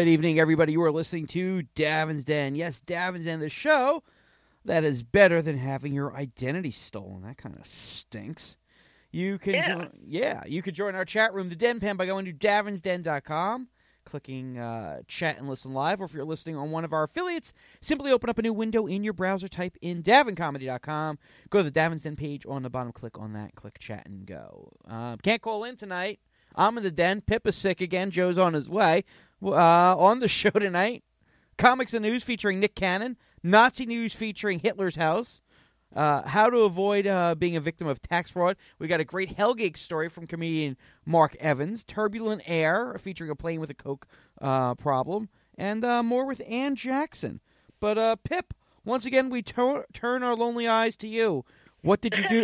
evening, everybody. You are listening to Davin's Den. Yes, Davin's Den, the show that is better than having your identity stolen. That kind of stinks. You can you could join our chat room, the Den Pen, by going to davinsden.com, clicking chat and listen live, or if you're listening on one of our affiliates, simply open up a new window in your browser, type in davincomedy.com, go to the Davin's Den page on the bottom, click on that, click chat, and go. Can't call in tonight. I'm in the den. Pip is sick again. Joe's on his way. On the show tonight, comics and news featuring Nick Cannon, Nazi news featuring Hitler's house, how to avoid being a victim of tax fraud. We got a great Hellgate story from comedian Mark Evans, turbulent air featuring a plane with a coke problem, and more with Ann Jackson. But Pip, once again, we turn our lonely eyes to you. What did you do?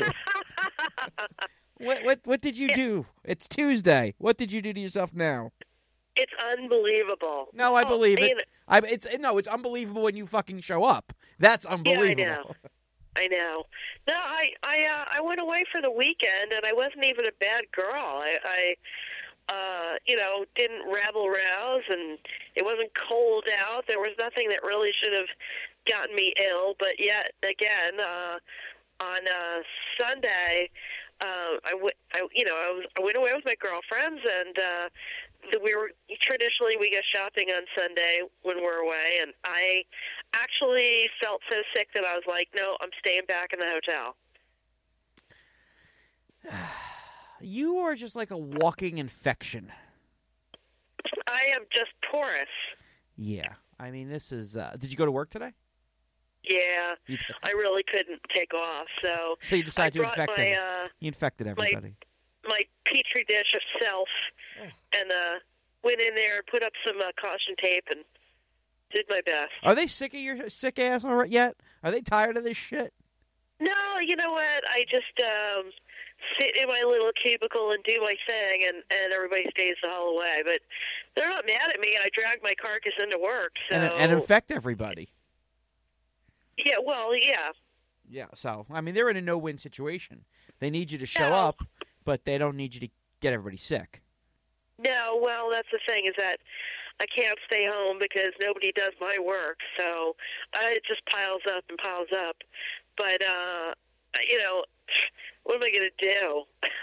What did you do? It's Tuesday. What did you do to yourself now? It's unbelievable. No, I believe it. It's unbelievable when you fucking show up. That's unbelievable. Yeah, I know. No, I went away for the weekend, and I wasn't even a bad girl. I didn't rabble rouse, and it wasn't cold out. There was nothing that really should have gotten me ill. But yet again, on Sunday, I went away with my girlfriends, and we go shopping on Sunday when we're away, and I actually felt so sick that I was like, no, I'm staying back in the hotel. You are just like a walking infection. I am just porous. Yeah. I mean, this is... did you go to work today? Yeah. I really couldn't take off, so... So you decided to infect them. You infected everybody. My Petri dish of self, and went in there and put up some caution tape and did my best. Are they sick of your sick ass already yet? Are they tired of this shit? No, you know what? I just sit in my little cubicle and do my thing, and everybody stays the hell away. But they're not mad at me. I drag my carcass into work. So. And infect everybody. Yeah, well, yeah. Yeah, so, I mean, they're in a no-win situation. They need you to show up, but they don't need you to get everybody sick. No, well, that's the thing, is that I can't stay home because nobody does my work, so it just piles up and piles up. But, what am I going to do?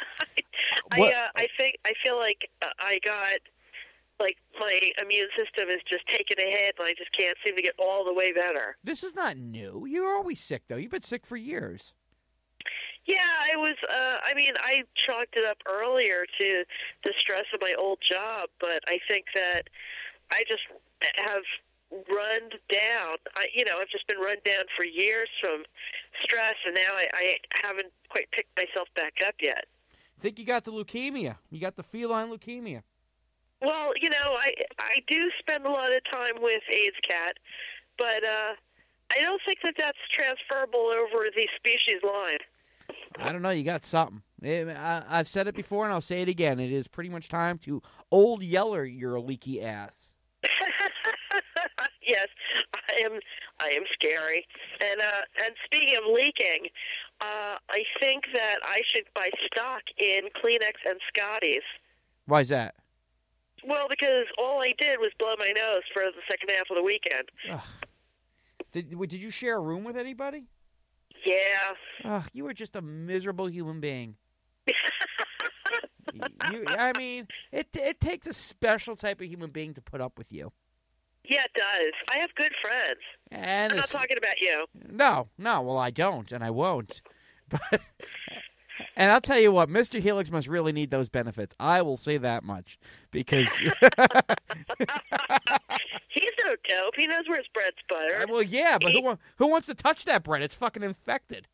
I feel like I got, like, my immune system is just taking a hit, and I just can't seem to get all the way better. This is not new. You're always sick, though. You've been sick for years. Yeah, I was, I chalked it up earlier to the stress of my old job, but I think that I just have run down. I've just been run down for years from stress, and now I haven't quite picked myself back up yet. I think you got the leukemia. You got the feline leukemia. Well, I do spend a lot of time with AIDS Cat, but I don't think that that's transferable over the species line. I don't know. You got something. I've said it before, and I'll say it again. It is pretty much time to old yeller your leaky ass. Yes, I am scary. And speaking of leaking, I think that I should buy stock in Kleenex and Scotties. Why is that? Well, because all I did was blow my nose for the second half of the weekend. Ugh. Did you share a room with anybody? Yeah. Ugh, you were just a miserable human being. It takes a special type of human being to put up with you. Yeah, it does. I have good friends. And I'm not talking about you. No. Well, I don't, and I won't. But, and I'll tell you what, Mr. Helix must really need those benefits. I will say that much. Because... He's no dope. He knows where his bread's buttered. Well, yeah, but who wants to touch that bread? It's fucking infected.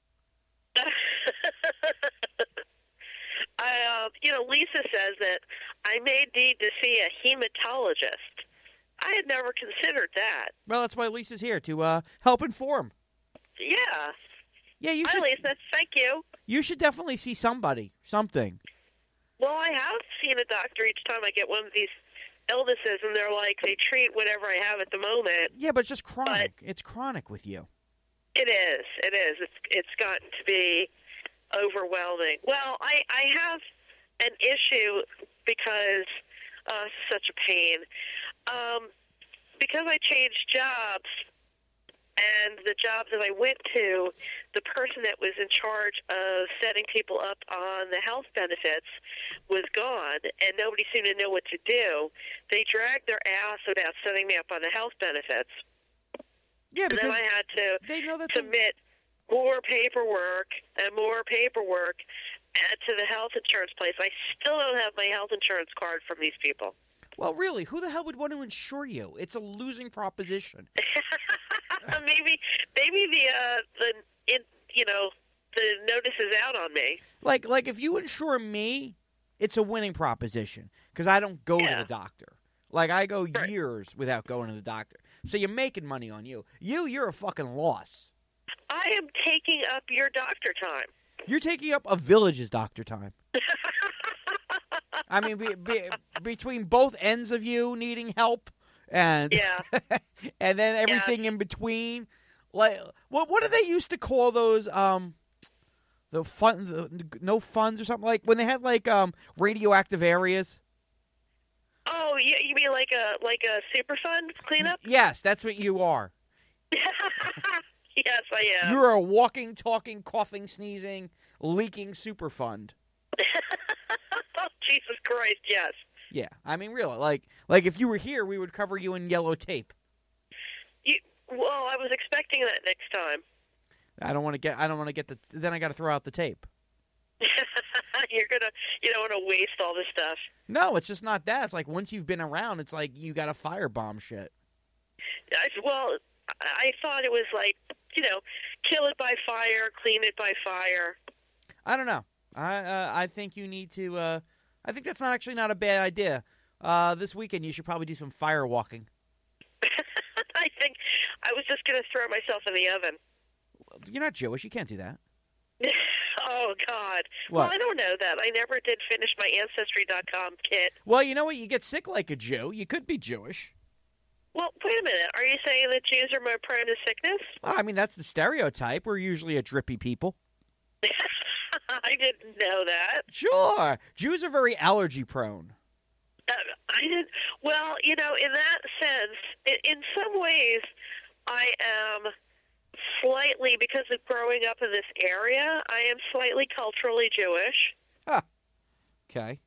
Lisa says that I may need to see a hematologist. I had never considered that. Well, that's why Lisa's here, to help inform. Yeah. Yeah, you should. Hi, Lisa. Thank you. You should definitely see something. Well, I have seen a doctor each time I get one of these illnesses, and they're like, they treat whatever I have at the moment. Yeah, but it's just chronic. It's chronic with you. It is. It's gotten to be overwhelming. Well, I have an issue because it's such a pain. because I changed jobs, and the job that I went to, the person that was in charge of setting people up on the health benefits was gone, and nobody seemed to know what to do. They dragged their ass about setting me up on the health benefits. Yeah, because and then I had to they know that's submit more paperwork and more paperwork to the health insurance place. I still don't have my health insurance card from these people. Well, really, who the hell would want to insure you? It's a losing proposition. maybe the notice is out on me. Like if you insure me, it's a winning proposition because I don't go to the doctor. Like I go years without going to the doctor. So you're making money on you. You're a fucking loss. I am taking up your doctor time. You're taking up a village's doctor time. I mean, between both ends of you needing help and and then everything in between, like what do they used to call those no funds or something, like when they had like radioactive areas? Oh, you mean like a super fund cleanup? Yes, that's what you are. Yes, I am. You're a walking, talking, coughing, sneezing, leaking super fund. Oh, Jesus Christ, yes. Yeah, I mean, really, like if you were here, we would cover you in yellow tape. Well, I was expecting that next time. I don't want to get then I got to throw out the tape. You don't want to waste all this stuff. No, it's just not that. It's like once you've been around, it's like you got to firebomb shit. I thought it was like, kill it by fire, clean it by fire. I don't know. I think you need to. I think that's not a bad idea. This weekend you should probably do some fire walking. I think I was just going to throw myself in the oven. You're not Jewish. You can't do that. Oh, God. What? Well, I don't know that. I never did finish my Ancestry.com kit. Well, you know what? You get sick like a Jew. You could be Jewish. Well, wait a minute. Are you saying that Jews are more prone to sickness? Well, I mean, that's the stereotype. We're usually a drippy people. I didn't know that. Sure. Jews are very allergy prone. I didn't. Well, in that sense, in some ways, I am slightly, because of growing up in this area, I am slightly culturally Jewish. Huh. Okay.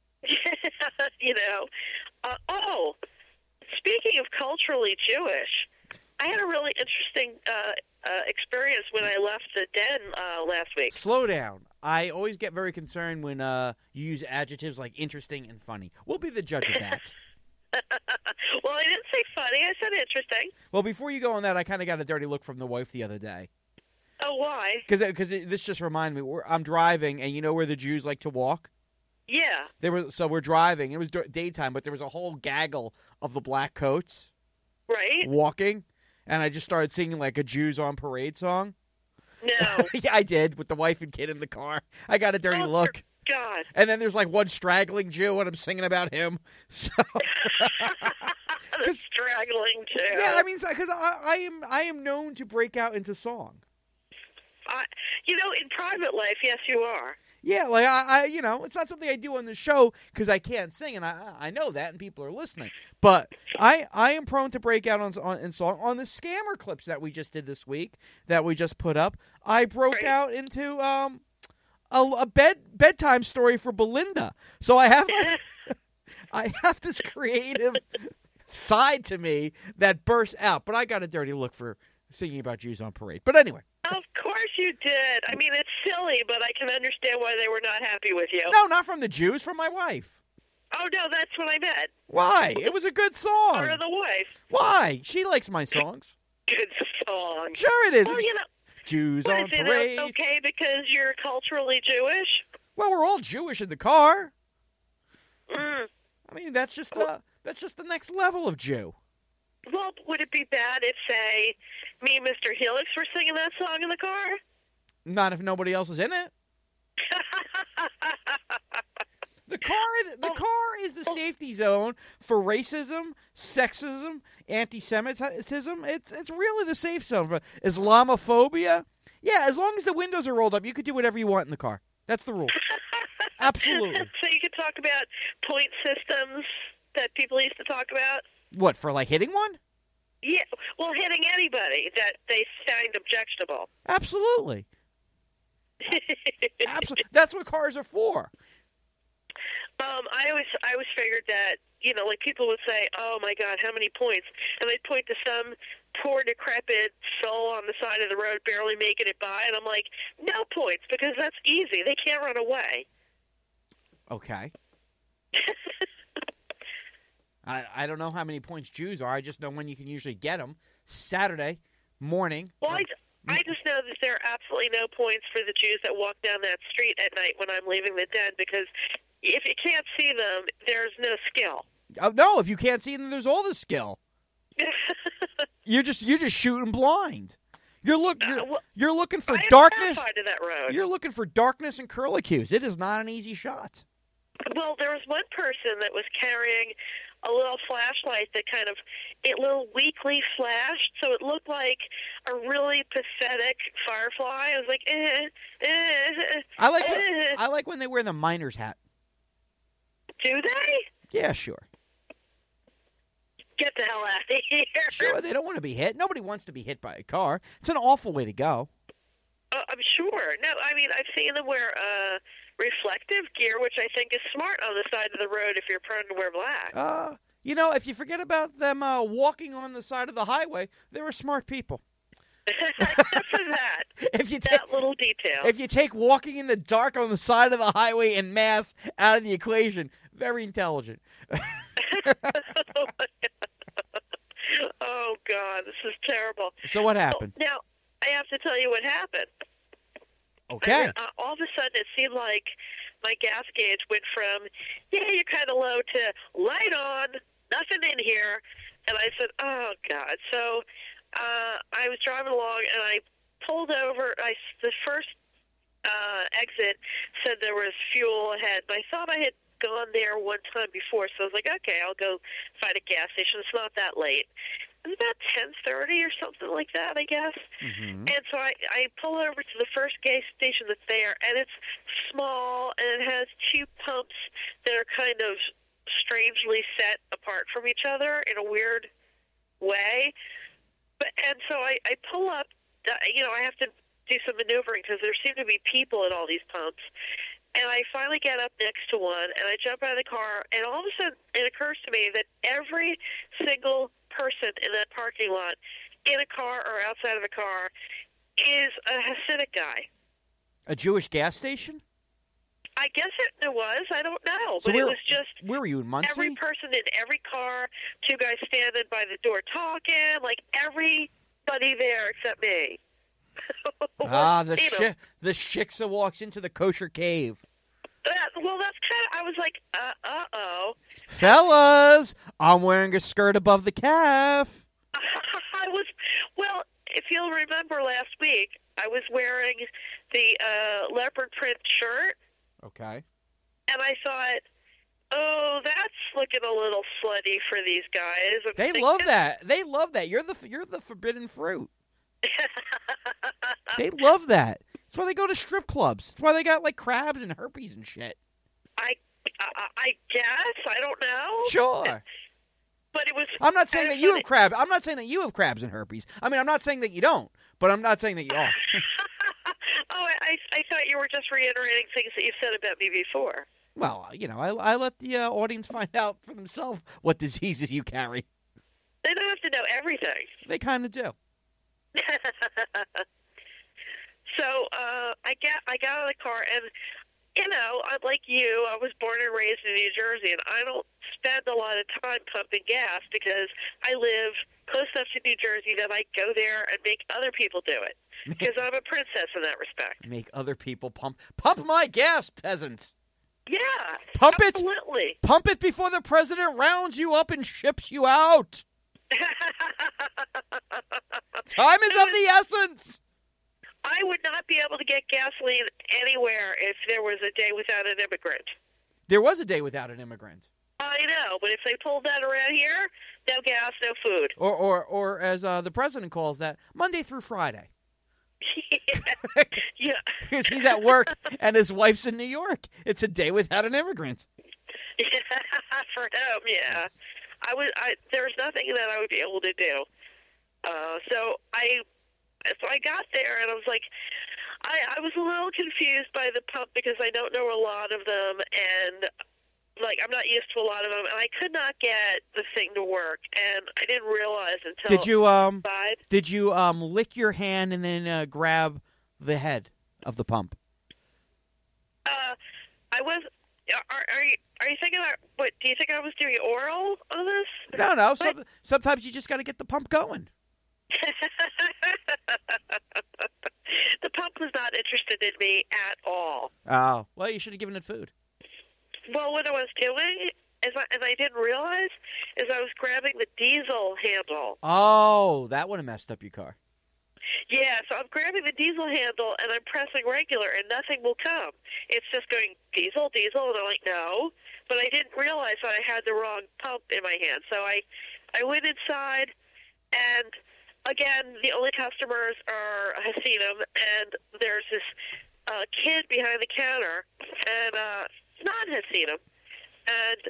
Speaking of culturally Jewish, I had a really interesting experience when I left the den last week. Slow down. I always get very concerned when you use adjectives like interesting and funny. We'll be the judge of that. Well, I didn't say funny. I said interesting. Well, before you go on that, I kind of got a dirty look from the wife the other day. Oh, why? Because this just reminded me. I'm driving, and you know where the Jews like to walk? Yeah. So we're driving. It was daytime, but there was a whole gaggle of the black coats. Right. Walking. And I just started singing like a Jews on Parade song. No. Yeah, I did, with the wife and kid in the car. I got a dirty look. God. And then there's like one straggling Jew, and I'm singing about him. So the straggling Jew. Yeah, I mean, because I am known to break out into song. In private life, yes, you are. Yeah, like I it's not something I do on the show because I can't sing, and I know that, and people are listening. But I am prone to break out in song. On the scammer clips that we just did this week, that we just put up, I broke out into a bedtime story for Belinda. So I have I have this creative side to me that bursts out. But I got a dirty look for singing about Jews on Parade. But anyway. Of course you did. I mean, it's silly, but I can understand why they were not happy with you. No, not from the Jews, from my wife. Oh, no, that's what I meant. Why? It was a good song. Or the wife. Why? She likes my songs. Good song. Sure it is. Well, Jews on Parade. Is it okay because you're culturally Jewish? Well, we're all Jewish in the car. Mm. I mean, that's just the next level of Jew. Well, would it be bad if, say, me and Mr. Helix were singing that song in the car? Not if nobody else is in it. The car is the safety zone for racism, sexism, anti-Semitism. It's really the safe zone for Islamophobia. Yeah, as long as the windows are rolled up, you could do whatever you want in the car. That's the rule. Absolutely. So you could talk about point systems that people used to talk about? What, for like hitting one? Yeah, well, hitting anybody that they find objectionable. Absolutely. Absolutely. That's what cars are for. I always figured that, like people would say, "Oh my God, how many points?" And they'd point to some poor decrepit soul on the side of the road barely making it by, and I'm like, "No points, because that's easy. They can't run away." Okay. I don't know how many points Jews are. I just know when you can usually get them. Saturday morning. Well, I just know that there are absolutely no points for the Jews that walk down that street at night when I'm leaving the den, because if you can't see them, there's no skill. No, if you can't see them, there's all the skill. You're just shooting blind. You're looking for darkness. To that road. You're looking for darkness and curlicues. It is not an easy shot. Well, there was one person that was carrying a little flashlight that it little weakly flashed, so it looked like a really pathetic firefly. I was like, I like when they wear the miner's hat. Do they? Yeah, sure. Get the hell out of here. Sure, they don't want to be hit. Nobody wants to be hit by a car. It's an awful way to go. I'm sure. No, I mean, I've seen them wear reflective gear, which I think is smart on the side of the road if you're prone to wear black. If you forget about them walking on the side of the highway, they were smart people. Except for that. That little detail. If you take walking in the dark on the side of the highway in mass out of the equation, very intelligent. Oh, God, this is terrible. So what happened? Well, now, I have to tell you what happened. Okay. All of a sudden, it seemed like my gas gauge went from, yeah, you're kind of low, to light on, nothing in here. And I said, oh, God. So I was driving along, and I pulled over. The first exit said there was fuel ahead. And I thought I had gone there one time before, so I was like, okay, I'll go find a gas station. It's not that late. It was about 10:30 or something like that, I guess. Mm-hmm. And so I pull over to the first gas station that's there, and it's small, and it has two pumps that are kind of strangely set apart from each other in a weird way. And so I pull up. I have to do some maneuvering because there seem to be people at all these pumps. And I finally get up next to one, and I jump out of the car, and all of a sudden it occurs to me that every single person in that parking lot, in a car or outside of a car, is a Hasidic guy. A Jewish gas station? I guess it was. I don't know. So but it was just... Where were you, in Muncie? Every person in every car, two guys standing by the door talking, like everybody there except me. The shiksa walks into the kosher cave. Well, that's kind of, I was like, uh-oh. Fellas, I'm wearing a skirt above the calf. Well, if you'll remember last week, I was wearing the leopard print shirt. Okay. And I thought, oh, that's looking a little slutty for these guys. They love that. They love that. You're the forbidden fruit. They love that. That's why they go to strip clubs. That's why they got like crabs and herpes and shit. I guess. I don't know. Sure. But it was. I'm not saying that you have crabs. I'm not saying that you have crabs and herpes. I mean, I'm not saying that you don't, but I'm not saying that you are. Oh, I thought you were just reiterating things that you've said about me before. Well, I let the audience find out for themselves what diseases you carry. They don't have to know everything. They kind of do. So I got out of the car, and I'm like you. I was born and raised in New Jersey, and I don't spend a lot of time pumping gas because I live close enough to New Jersey that I go there and make other people do it because I'm a princess in that respect. Make other people pump my gas, peasants. Yeah, pump absolutely. Pump it before the president rounds you up and ships you out. Time is of the essence. I would not be able to get gasoline anywhere if there was a day without an immigrant. There was a day without an immigrant. I know, but if they pulled that around here, no gas, no food. Or as the president calls that, Monday through Friday. Yeah. Because he's at work and his wife's in New York. It's a day without an immigrant. For him, yeah. There's nothing that I would be able to do. So I got there, and I was like, I was a little confused by the pump because I don't know a lot of them, and like I'm not used to a lot of them, and I could not get the thing to work, and I didn't realize until Did you lick your hand and then grab the head of the pump? I was. Are you thinking? What do you think I was doing oral on this? No. Sometimes you just got to get the pump going. The pump was not interested in me at all. Oh, well, you should have given it food. Well, what I was doing, as I didn't realize, is I was grabbing the diesel handle. Oh, that would have messed up your car. Yeah, so I'm grabbing the diesel handle, and I'm pressing regular, and nothing will come. It's just going diesel, diesel, and I'm like, no. But I didn't realize that I had the wrong pump in my hand. So I went inside, and again, the only customers are Hasidim, and there's this kid behind the counter, and non-Hasidim. And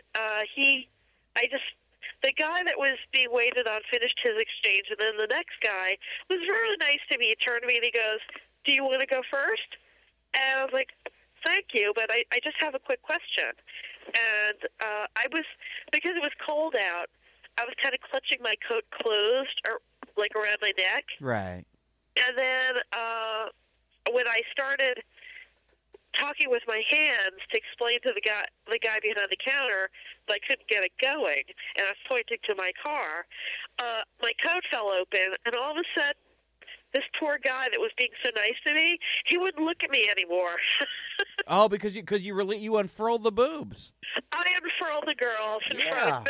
the guy that was being waited on finished his exchange, and then the next guy was really nice to me. He turned to me and he goes, "Do you want to go first?" And I was like, "Thank you, but I just have a quick question." And because it was cold out, I was kind of clutching my coat closed, or like around my neck. Right. And then when I started talking with my hands to explain to the guy behind the counter that I couldn't get it going, and I was pointing to my car, my coat fell open, and all of a sudden, this poor guy that was being so nice to me, he wouldn't look at me anymore. Oh, because you unfurled the boobs. I unfurled the girls. Yeah.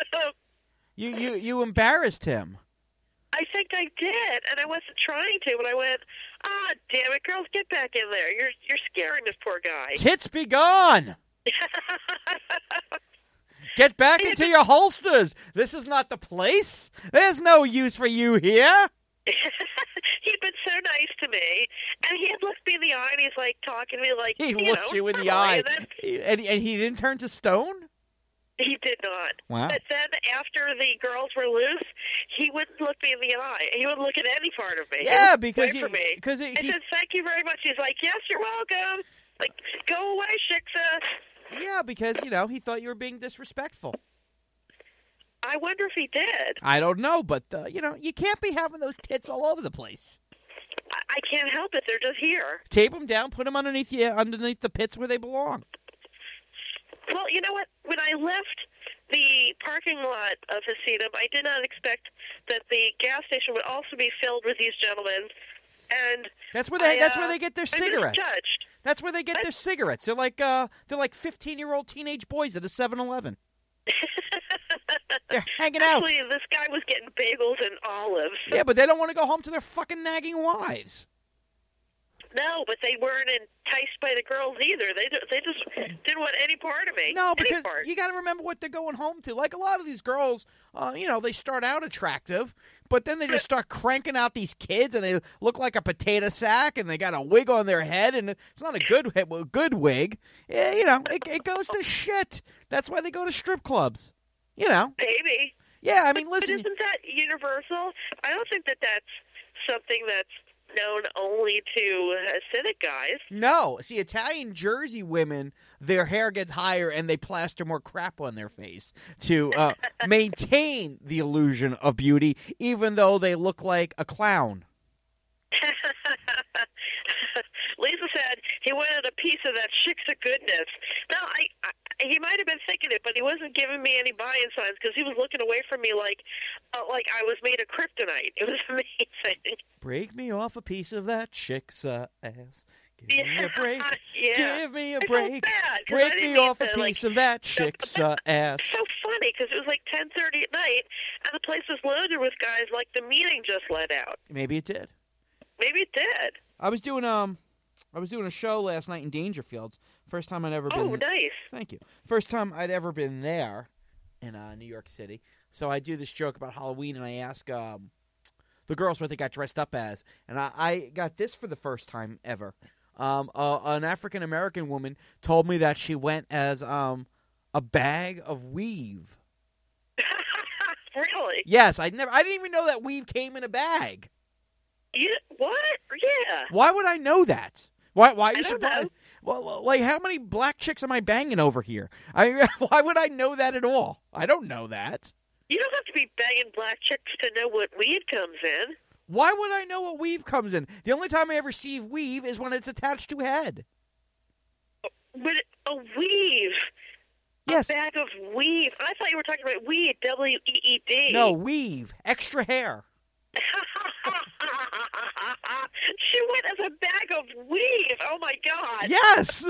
You embarrassed him. I think I did, and I wasn't trying to, but I went, damn it, girls, get back in there. You're scaring this poor guy. Tits be gone! Get back into your holsters! This is not the place! There's no use for you here! He'd been so nice to me, and he had looked me in the eye, and he's like talking to me like, he looked you in the eye. And he didn't turn to stone? He did not. Wow. But then after the girls were loose, he wouldn't look me in the eye. He wouldn't look at any part of me. Yeah, because I said, "Thank you very much." He's like, "Yes, you're welcome." Like, go away, Shiksa. Yeah, because, he thought you were being disrespectful. I wonder if he did. I don't know, but, you can't be having those tits all over the place. I can't help it. They're just here. Tape them down, put them underneath the pits where they belong. Well, you know what? When I left the parking lot of Hasidim, I did not expect that the gas station would also be filled with these gentlemen. And that's where they get their cigarettes. I was judged. That's where they get their cigarettes. They're like 15-year-old teenage boys at a 7-Eleven. They're hanging out. Actually, this guy was getting bagels and olives. Yeah, but they don't want to go home to their fucking nagging wives. No, but they weren't enticed by the girls either. They just didn't want any part of me. No, because you got to remember what they're going home to. Like a lot of these girls, they start out attractive, but then they just start cranking out these kids, and they look like a potato sack, and they got a wig on their head, and it's not a good wig. Yeah, it goes to shit. That's why they go to strip clubs. Maybe. Yeah, I mean, listen. But isn't that universal? I don't think that that's something that's known only to Hasidic guys. No. See, Italian Jersey women, their hair gets higher and they plaster more crap on their face to maintain the illusion of beauty, even though they look like a clown. Lisa said he wanted a piece of that shiksa goodness. No, he might have been thinking it, but he wasn't giving me any buy-in signs because he was looking away from me like I was made of kryptonite. It was amazing. Break me off a piece of that shiksa ass. Give me a break. Yeah. Give me a break. Break me off a piece of that shiksa ass. It's so funny because it was like 10:30 at night, and the place was loaded with guys like the meeting just let out. Maybe it did. Maybe it did. I was doing a show last night in Dangerfield. First time I'd ever been. Oh, nice. Thank you. First time I'd ever been there in New York City. So I do this joke about Halloween, and I ask the girls what they got dressed up as. And I got this for the first time ever. An African-American woman told me that she went as a bag of weave. Really? Yes, I didn't even know that weave came in a bag. What? Yeah. Why would I know that? Why are you I don't surprised? know. Well, like, how many black chicks am I banging over here? Why would I know that at all? I don't know that. You don't have to be banging black chicks to know what weave comes in. Why would I know what weave comes in? The only time I ever see weave is when it's attached to head. But a weave. Yes. A bag of weave. I thought you were talking about weed, W-E-E-D. No, weave. Extra hair. She went as a bag of weave. Oh, my God. Yes.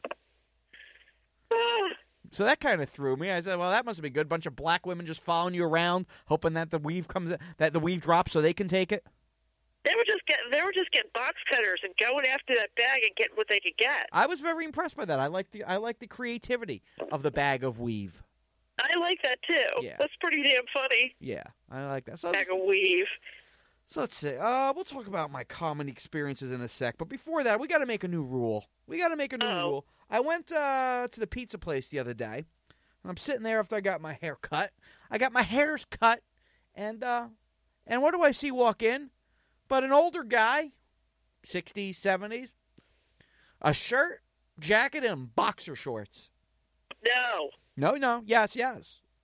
Ah. So that kind of threw me. I said, well, that must be good. Bunch of black women just following you around, hoping that the weave drops so they can take it. They were just getting box cutters and going after that bag and getting what they could get. I was very impressed by that. I like the creativity of the bag of weave. I like that too. Yeah. That's pretty damn funny. Yeah, I like that. So Bag of weave. So let's see. We'll talk about my comedy experiences in a sec. But before that, we got to make a new rule. Rule. I went to the pizza place the other day, and I'm sitting there after I got my hair cut. I got my hairs cut, and what do I see walk in? But an older guy, 60s, 70s, a shirt, jacket, and boxer shorts. No. No. Yes. No.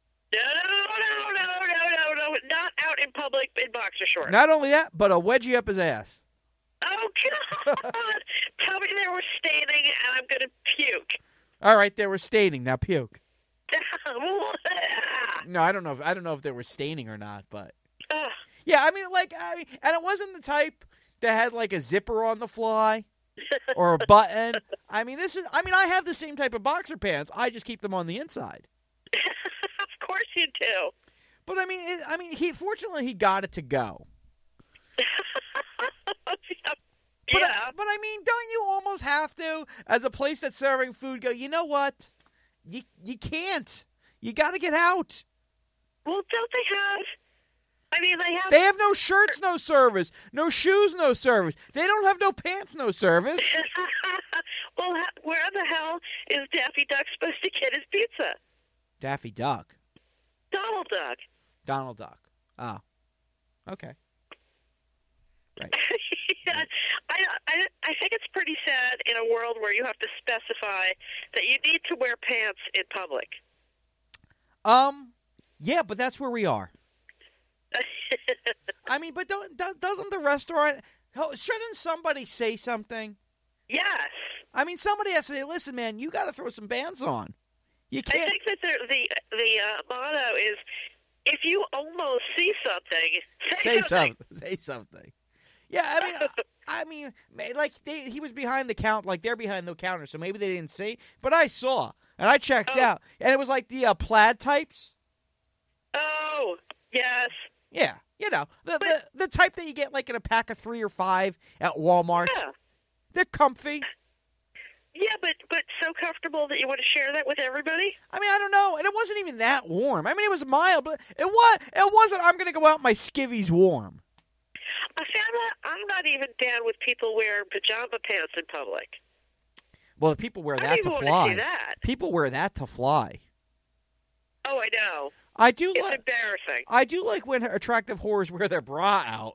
Not out in public in boxer shorts. Not only that, but a wedgie up his ass. Oh, God. Tell me they were staining and I'm going to puke. All right, they were staining. Now puke. No, I don't know if they were staining or not, but yeah, I mean, and it wasn't the type that had like a zipper on the fly or a button. I I have the same type of boxer pants. I just keep them on the inside. Of course you do. But fortunately he got it to go. Yeah. But I mean, don't you almost have to, as a place that's serving food, go, you know what? You can't. You got to get out. Well, don't they have... They have no shirts, no service. No shoes, no service. They don't have no pants, no service. Well, where the hell is Daffy Duck supposed to get his pizza? Daffy Duck? Donald Duck. Donald Duck. Oh. Okay. Right. Yeah, I think it's pretty sad in a world where you have to specify that you need to wear pants in public. Yeah, but that's where we are. But doesn't the restaurant... Shouldn't somebody say something? Yes. Somebody has to say, listen, man, you got to throw some bands on. You can't... I think that the motto is, if you almost see something, say something. Say something. Yeah, he was behind the count, like they're behind the counter, so maybe they didn't see. But I saw, and I checked out, and it was like the plaid types. Oh, yes. Yeah, the type that you get like in a pack of 3 or 5 at Walmart. Yeah. They're comfy. Yeah, but so comfortable that you want to share that with everybody? I don't know, and it wasn't even that warm. It was mild, but it wasn't. I'm going to go out in my skivvies warm. I found that I'm not even down with people wearing pajama pants in public. Well, people wear that to fly. I don't even want to see that. People wear that to fly. Oh, I know. It's embarrassing. I do like when attractive whores wear their bra out.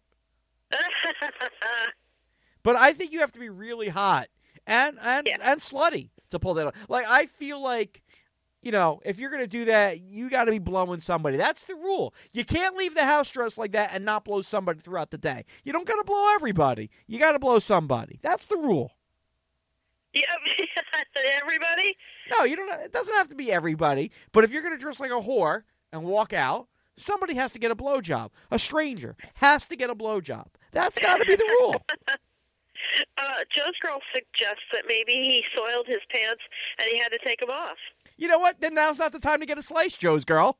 But I think you have to be really hot and slutty to pull that off. Like, I feel like, if you're going to do that, you got to be blowing somebody. That's the rule. You can't leave the house dressed like that and not blow somebody throughout the day. You don't got to blow everybody. You got to blow somebody. That's the rule. Yeah, everybody? No, you don't. It doesn't have to be everybody. But if you're going to dress like a whore and walk out, somebody has to get a blowjob. A stranger has to get a blowjob. That's got to be the rule. Joe's girl suggests that maybe he soiled his pants and he had to take them off. You know what? Then now's not the time to get a slice, Joe's girl.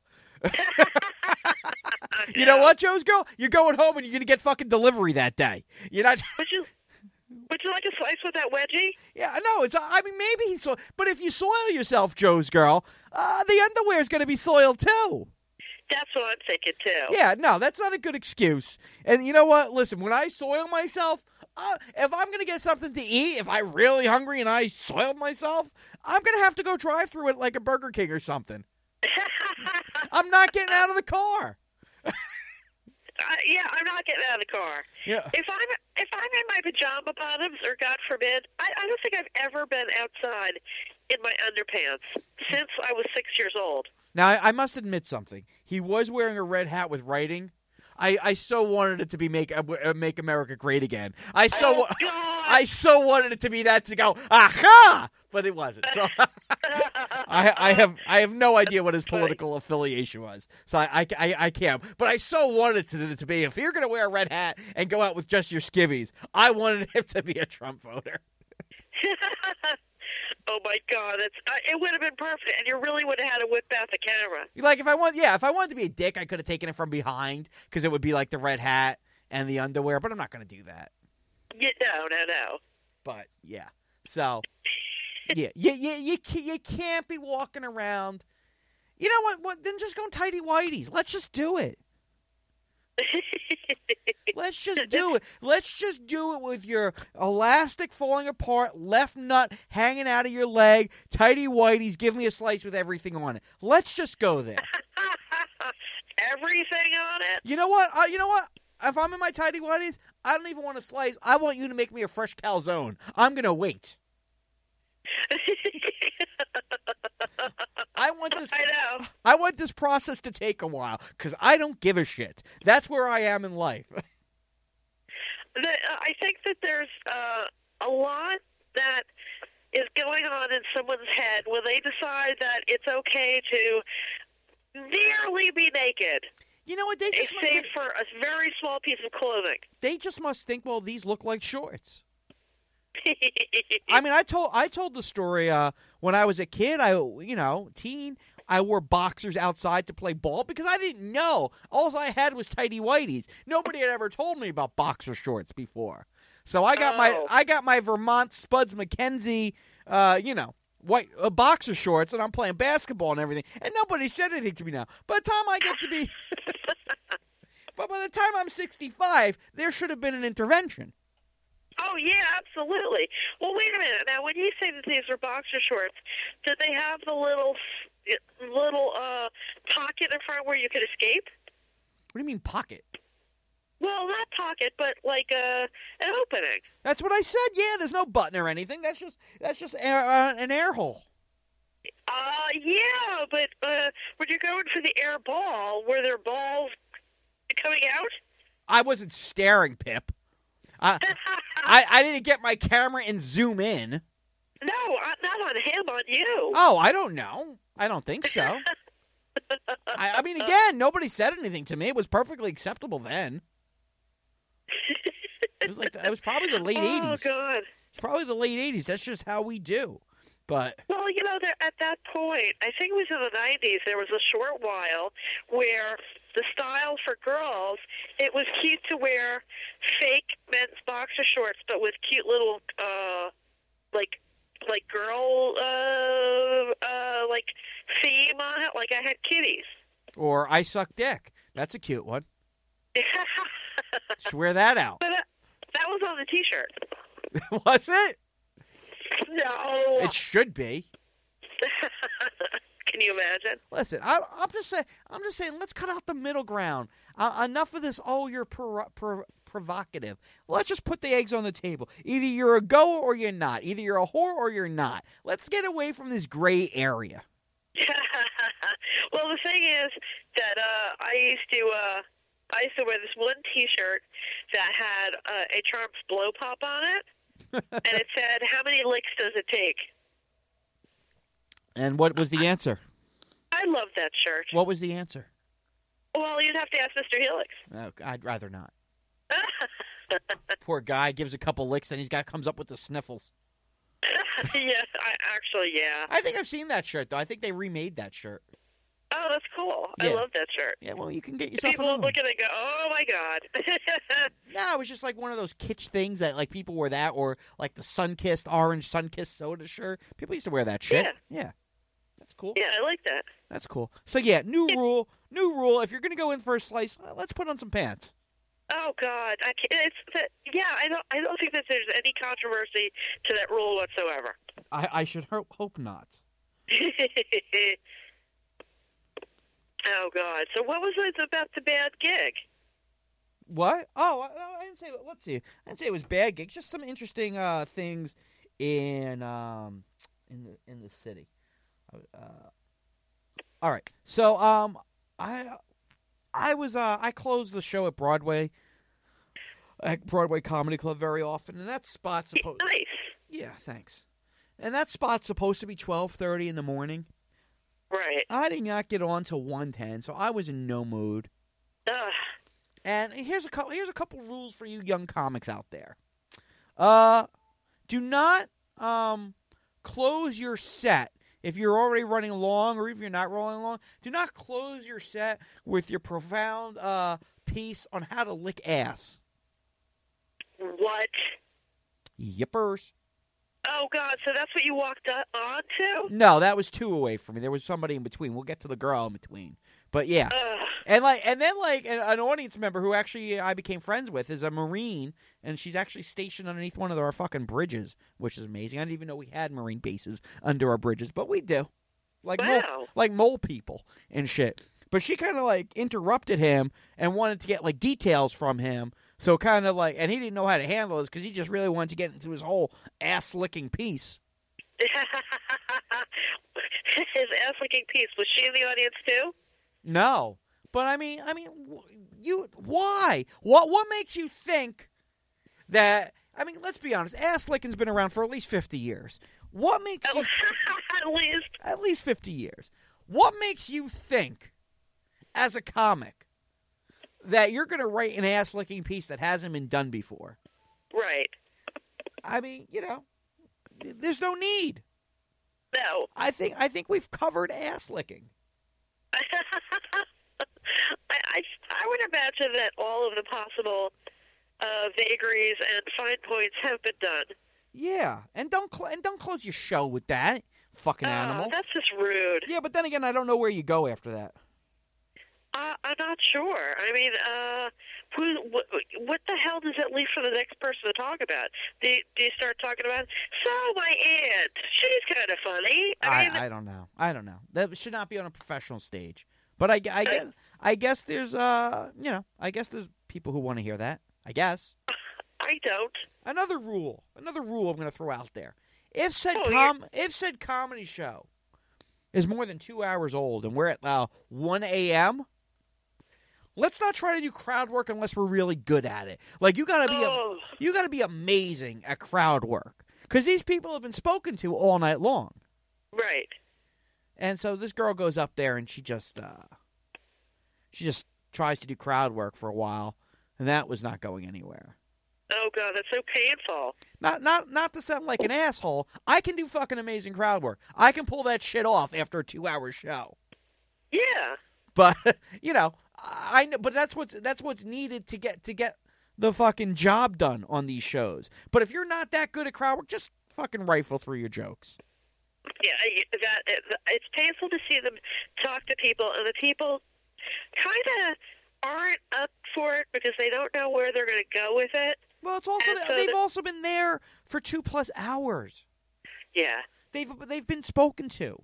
You know what, Joe's girl? You're going home and you're going to get fucking delivery that day. You're not... Would you like a slice with that wedgie? Yeah, no, maybe he soiled... But if you soil yourself, Joe's girl, the underwear's going to be soiled too. That's what I'm thinking too. Yeah, no, that's not a good excuse. And you know what? Listen, when I soil myself... if I'm going to get something to eat, if I'm really hungry and I soiled myself, I'm going to have to go drive through it like a Burger King or something. I'm not getting out of the car. not getting out of the car. Yeah. If I'm in my pajama bottoms, or God forbid, I don't think I've ever been outside in my underpants since I was 6 years old. Now, I must admit something. He was wearing a red hat with writing. I so wanted it to be Make America Great Again. I so wanted it to be that, to go, aha! But it wasn't. So I have no idea what his political affiliation was. So I can't. But I so wanted it to be, if you're going to wear a red hat and go out with just your skivvies, I wanted him to be a Trump voter. Oh my God! It would have been perfect, and you really would have had to whip out the camera. Like if I wanted to be a dick, I could have taken it from behind because it would be like the red hat and the underwear. But I'm not going to do that. Yeah, no. But yeah, so yeah, you can't be walking around. You know what? What? Then just go tighty whities. Let's just do it. Let's just do it. Let's just do it with your elastic falling apart, left nut hanging out of your leg, tighty whities, give me a slice with everything on it. Let's just go there. Everything on it? You know what? If I'm in my tighty whities, I don't even want a slice. I want you to make me a fresh calzone. I'm going to wait. I want this process to take a while because I don't give a shit. That's where I am in life. I think that there's a lot that is going on in someone's head when they decide that it's okay to nearly be naked. You know what? Save for a very small piece of clothing. They just must think, well, these look like shorts. I mean, I told the story when I was a kid. Teen. I wore boxers outside to play ball because I didn't know. All I had was tighty whities. Nobody had ever told me about boxer shorts before. So I got my Vermont Spuds McKenzie, white boxer shorts, and I'm playing basketball and everything. And nobody said anything to me now. By the time I get to be, but by the time I'm 65, there should have been an intervention. Oh, yeah, absolutely. Well, wait a minute. Now, when you say that these are boxer shorts, did they have the little pocket in front where you could escape? What do you mean pocket? Well, not pocket, but like an opening. That's what I said. Yeah, there's no button or anything. That's just an air hole. Yeah, but when you're going for the air ball, were there balls coming out? I wasn't staring, Pip. I didn't get my camera and zoom in. No, not on him, on you. Oh, I don't know. I don't think so. I mean, again, nobody said anything to me. It was perfectly acceptable then. It was probably the late 80s. Oh, God. It's probably the late 80s. That's just how we do. But well, at that point, I think it was in the 90s, there was a short while where the style for girls, it was cute to wear fake men's boxer shorts, but with cute little, like girl, like theme on it, like I had kitties. Or I suck dick. That's a cute one. Swear that out. But that was on the T-shirt. Was it? No. It should be. Can you imagine? Listen, I'm just saying. Let's cut out the middle ground. Enough of this. Oh, you're provocative. Let's just put the eggs on the table. Either you're a goer or you're not. Either you're a whore or you're not. Let's get away from this gray area. Well, the thing is that I used to wear this one T-shirt that had a Trump's blow pop on it, and it said, "How many licks does it take?" And what was the answer? I love that shirt. What was the answer? Well, you'd have to ask Mr. Helix. Oh, I'd rather not. Poor guy gives a couple licks and comes up with the sniffles. Yes, yeah. I think I've seen that shirt though. I think they remade that shirt. Oh, that's cool. Yeah. I love that shirt. Yeah, well, you can get yourself people look at it and go, "Oh my God." No, it was just like one of those kitsch things that like people wear that, or like the Sunkissed orange Sunkissed soda shirt. People used to wear that shit. Yeah. That's cool. Yeah, I like that. That's cool. So yeah, new rule. If you're gonna go in for a slice, let's put on some pants. Oh God, I can't. I don't think that there's any controversy to that rule whatsoever. I should hope not. Oh God. So what was it about the bad gig? What? Oh, I didn't say. Let's see. I didn't say it was bad gigs. Just some interesting things in the city. All right. So I closed the show at Broadway Comedy Club very often, and that spot's supposed. Nice. Yeah, thanks. And that spot's supposed to be 12:30 in the morning. Right. I did not get on till 1:10, so I was in no mood. Ugh. And here's a couple rules for you young comics out there. Do not close your set if you're already running long, or if you're not rolling long. Do not close your set with your profound piece on how to lick ass. What? Yippers. Oh, God, so that's what you walked on to? No, that was two away from me. There was somebody in between. We'll get to the girl in between. But yeah. Ugh. And then an audience member who actually I became friends with is a Marine, and she's actually stationed underneath one of our fucking bridges, which is amazing. I didn't even know we had Marine bases under our bridges, but we do. Like wow. mole people and shit. But she kind of like interrupted him and wanted to get like details from him. So kind of like, and he didn't know how to handle this because he just really wanted to get into his whole ass-licking piece. His ass-licking piece. Was she in the audience too? No. But I mean, why? What makes you think that, I mean, let's be honest, ass-licking's been around for at least 50 years. What makes you... At least 50 years. What makes you think, as a comic, that you're going to write an ass-licking piece that hasn't been done before? Right. I mean, there's no need. No. I think we've covered ass-licking. I would imagine that all of the possible vagaries and fine points have been done. Yeah, and don't close your show with that, fucking animal. That's just rude. Yeah, but then again, I don't know where you go after that. I'm not sure. I mean, what the hell does it leave for the next person to talk about? Do you start talking about, so my aunt, she's kind of funny? I don't know. That should not be on a professional stage. But I guess there's I guess there's people who want to hear that. I guess. I don't. Another rule I'm going to throw out there. If said comedy show is more than 2 hours old and we're at 1 a.m., let's not try to do crowd work unless we're really good at it. Like you gotta be amazing at crowd work because these people have been spoken to all night long. Right. And so this girl goes up there and she just tries to do crowd work for a while, and that was not going anywhere. Oh God, that's so painful. Not to sound like an asshole. I can do fucking amazing crowd work. I can pull that shit off after a 2-hour show. Yeah. But I know. But that's what's needed to get the fucking job done on these shows. But if you're not that good at crowd work, just fucking rifle through your jokes. Yeah, it's painful to see them talk to people, and the people kind of aren't up for it because they don't know where they're going to go with it. Well, it's also they've also been there for 2+ hours. Yeah, they've been spoken to.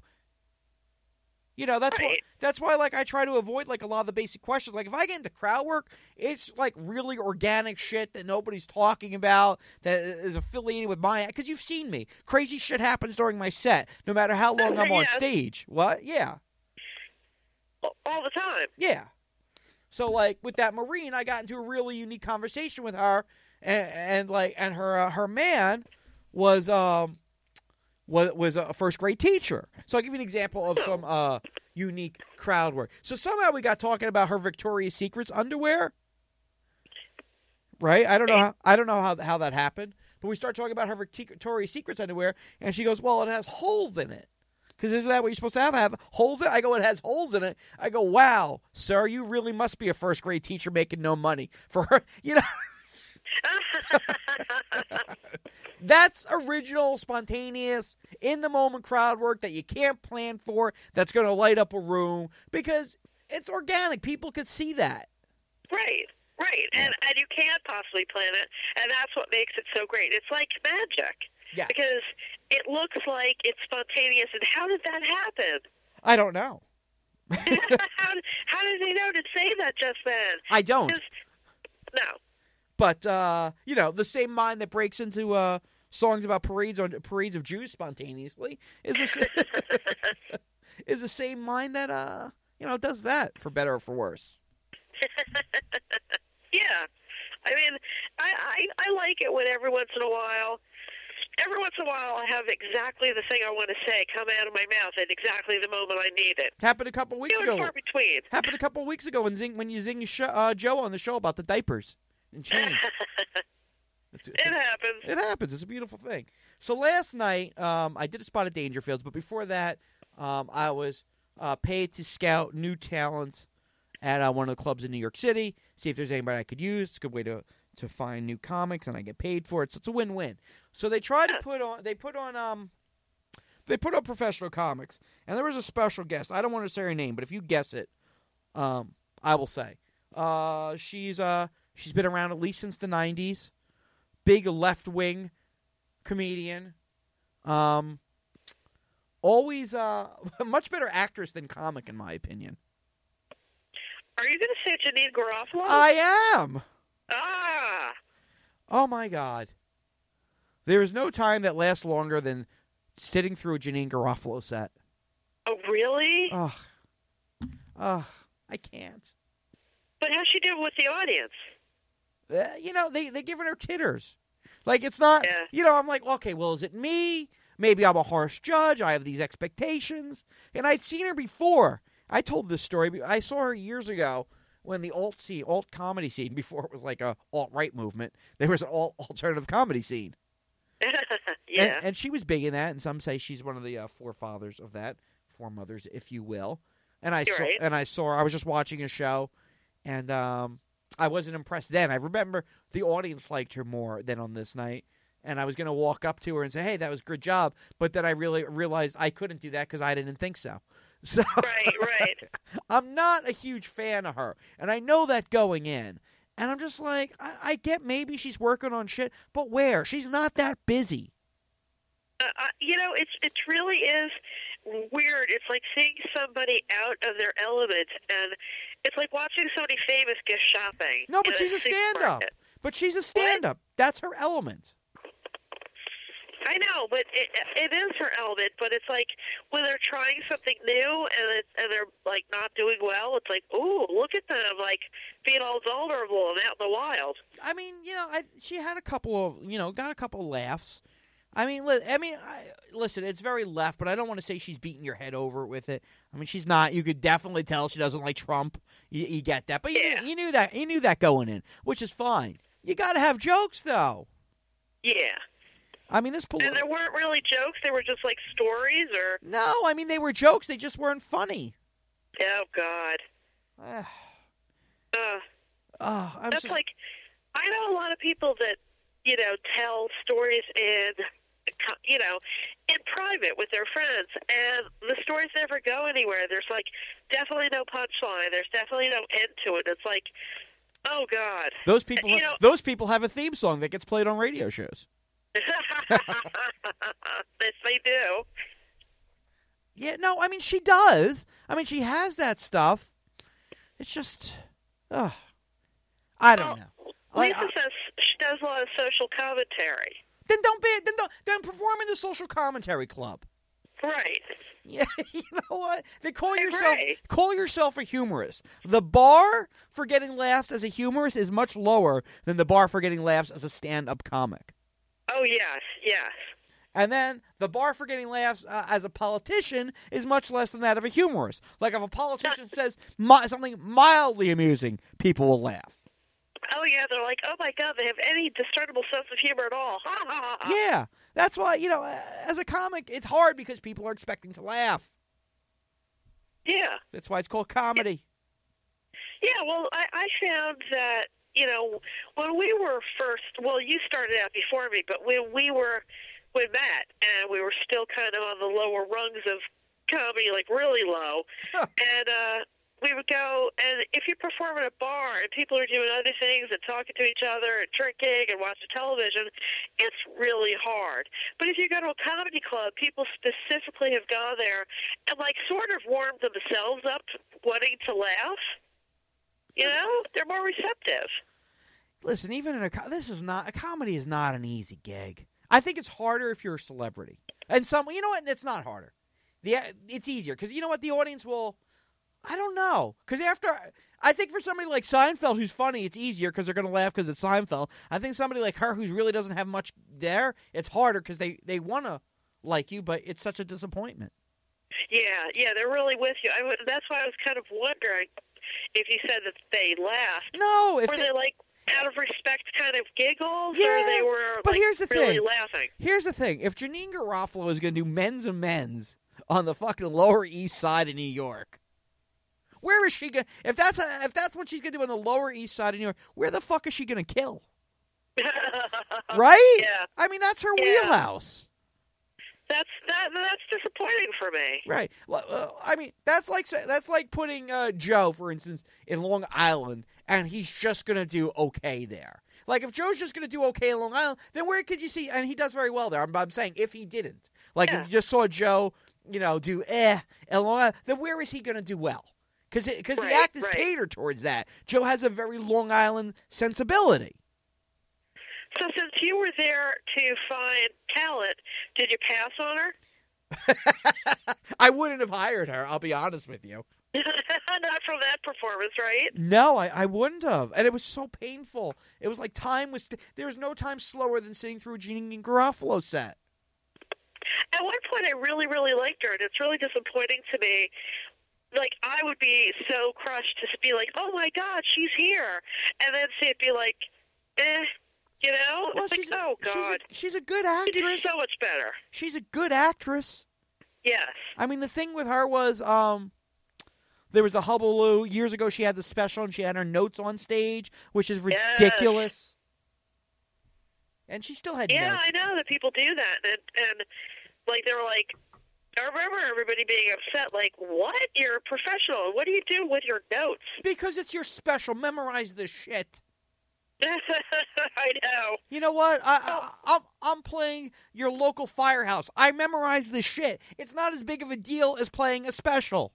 That's why like I try to avoid like a lot of the basic questions. Like if I get into crowd work, it's like really organic shit that nobody's talking about that is affiliated with my, because you've seen me. Crazy shit happens during my set, no matter how long I'm on stage. What? Yeah. All the time. Yeah. So like with that Marine, I got into a really unique conversation with her, and her man was a first grade teacher. So I'll give you an example of some unique crowd work. So somehow we got talking about her Victoria's Secret's underwear. Right? I don't know how that happened. But we start talking about her Victoria's Secret's underwear, and she goes, well, it has holes in it. Because isn't that what you're supposed to have holes in it? I go, it has holes in it. I go, wow, sir, you really must be a first grade teacher making no money for her. That's original, spontaneous, in-the-moment crowd work that you can't plan for, that's going to light up a room, because it's organic. People could see that. Right. Yeah. And you can't possibly plan it, and that's what makes it so great. It's like magic. Yes. Because it looks like it's spontaneous, and how did that happen? I don't know. How did they know to say that just then? I don't. No, But the same mind that breaks into songs about parades of Jews spontaneously is the same mind that does that for better or for worse. Yeah, I mean, I like it when every once in a while I have exactly the thing I want to say come out of my mouth at exactly the moment I need it. Happened a couple weeks ago. Far between. Happened a couple weeks ago when you zing Joe on the show about the diapers and change. It happens. It happens. It's a beautiful thing. So last night, I did a spot at Dangerfields, but before that, I was paid to scout new talent at one of the clubs in New York City, see if there's anybody I could use. It's a good way to find new comics, and I get paid for it, so it's a win-win. So they tried to put on professional comics, and there was a special guest. I don't want to say her name, but if you guess it, I will say. She's been around at least since the 90s. Big left-wing comedian. Always a much better actress than comic, in my opinion. Are you going to say Janeane Garofalo? I am. Ah. Oh, my God. There is no time that lasts longer than sitting through a Janeane Garofalo set. Oh, really? I can't. But how's she doing with the audience? They giving her titters. Like, it's not, I'm like, okay, well, is it me? Maybe I'm a harsh judge. I have these expectations. And I'd seen her before. I told this story. I saw her years ago when the alt comedy scene, before it was like a alt-right movement, there was an alternative comedy scene. Yeah. And she was big in that, and some say she's one of the forefathers of that, foremothers, if you will. And I saw her. I was just watching a show, and I wasn't impressed then. I remember the audience liked her more than on this night, and I was going to walk up to her and say, hey, that was a good job, but then I really realized I couldn't do that because I didn't think so. So Right. I'm not a huge fan of her, and I know that going in. And I'm just like, I get maybe she's working on shit, but where? She's not that busy. It really is weird. It's like seeing somebody out of their element, and it's like watching somebody famous go shopping. No, but she's a stand-up. That's her element. I know, but it is her element. But it's like when they're trying something new and they're like not doing well, it's like, ooh, look at them, like being all vulnerable and out in the wild. I mean, she had a couple of, got a couple of laughs. I mean, listen, it's very left, but I don't want to say she's beating your head over with it. I mean, she's not. You could definitely tell she doesn't like Trump. You get that, but you knew that. You knew that going in, which is fine. You got to have jokes, though. Yeah. I mean, and there weren't really jokes. They were just like stories, or no. I mean, they were jokes. They just weren't funny. Oh God. Like, I know a lot of people that tell stories in private with their friends, and the stories never go anywhere. There's like definitely no punchline. There's definitely no end to it. It's like, oh God. Those people have a theme song that gets played on radio shows. Yes, they do. Yeah, no, I mean, she does. I mean, she has that stuff. It's just, I don't know. Lisa says she does a lot of social commentary. Then don't perform in the social commentary club. Right. Yeah, you know what? Then call yourself a humorist. The bar for getting laughs as a humorist is much lower than the bar for getting laughs as a stand-up comic. Oh, yes. And then the bar for getting laughs as a politician is much less than that of a humorist. Like if a politician says something mildly amusing, people will laugh. Oh, yeah, they're like, oh, my God, they have any discernible sense of humor at all. Ha, ha, ha. Yeah, that's why, as a comic, it's hard because people are expecting to laugh. Yeah. That's why it's called comedy. Yeah, well, I found that, when we were first, well, you started out before me, but when Matt, and we were still kind of on the lower rungs of comedy, like really low, and we would go, and if you perform at a bar and people are doing other things and talking to each other and drinking and watching television, it's really hard. But if you go to a comedy club, people specifically have gone there and like sort of warmed themselves up wanting to laugh. They're more receptive. Listen, even in a comedy is not an easy gig. I think it's harder if you're a celebrity. And you know what? It's not harder. It's easier because you know what? The audience will. I don't know because I think for somebody like Seinfeld who's funny, it's easier because they're going to laugh because it's Seinfeld. I think somebody like her who really doesn't have much there, it's harder because they want to like you, but it's such a disappointment. Yeah, they're really with you. That's why I was kind of wondering if you said that they laughed. No, were they like out of respect kind of giggles, yeah, or they were but like, here's the really thing. laughing? Here's the thing: if Janeane Garofalo is going to do Men's and Men's on the fucking Lower East Side of New York, where is she going? If that's what she's going to do on the Lower East Side of New York, where the fuck is she going to kill? Right? Yeah. I mean, that's her wheelhouse. That's disappointing for me. Right. I mean, that's like putting Joe, for instance, in Long Island, and he's just going to do okay there. Like, if Joe's just going to do okay in Long Island, then where could you see? And he does very well there. I'm saying if he didn't. Like, if you just saw Joe, do in Long Island, then where is he going to do well? Because the act is catered towards that. Joe has a very Long Island sensibility. So since you were there to find talent, did you pass on her? I wouldn't have hired her, I'll be honest with you. Not from that performance, right? No, I wouldn't have. And it was so painful. It was like there was no time slower than sitting through a Janeane Garofalo set. At one point, I really, really liked her, and it's really disappointing to me. Like, I would be so crushed to be like, oh, my God, she's here. And then see it be like, Well, it's like, oh, God. She's a good actress. She did so much better. She's a good actress. Yes. I mean, the thing with her was there was a hullabaloo. Years ago, she had the special, and she had her notes on stage, which is ridiculous. Yes. And she still had notes. Yeah, I know that people do that. And like, they were like, I remember everybody being upset, like, what? You're a professional. What do you do with your notes? Because it's your special. Memorize the shit. I know. You know what? I'm playing your local firehouse. I memorize the shit. It's not as big of a deal as playing a special.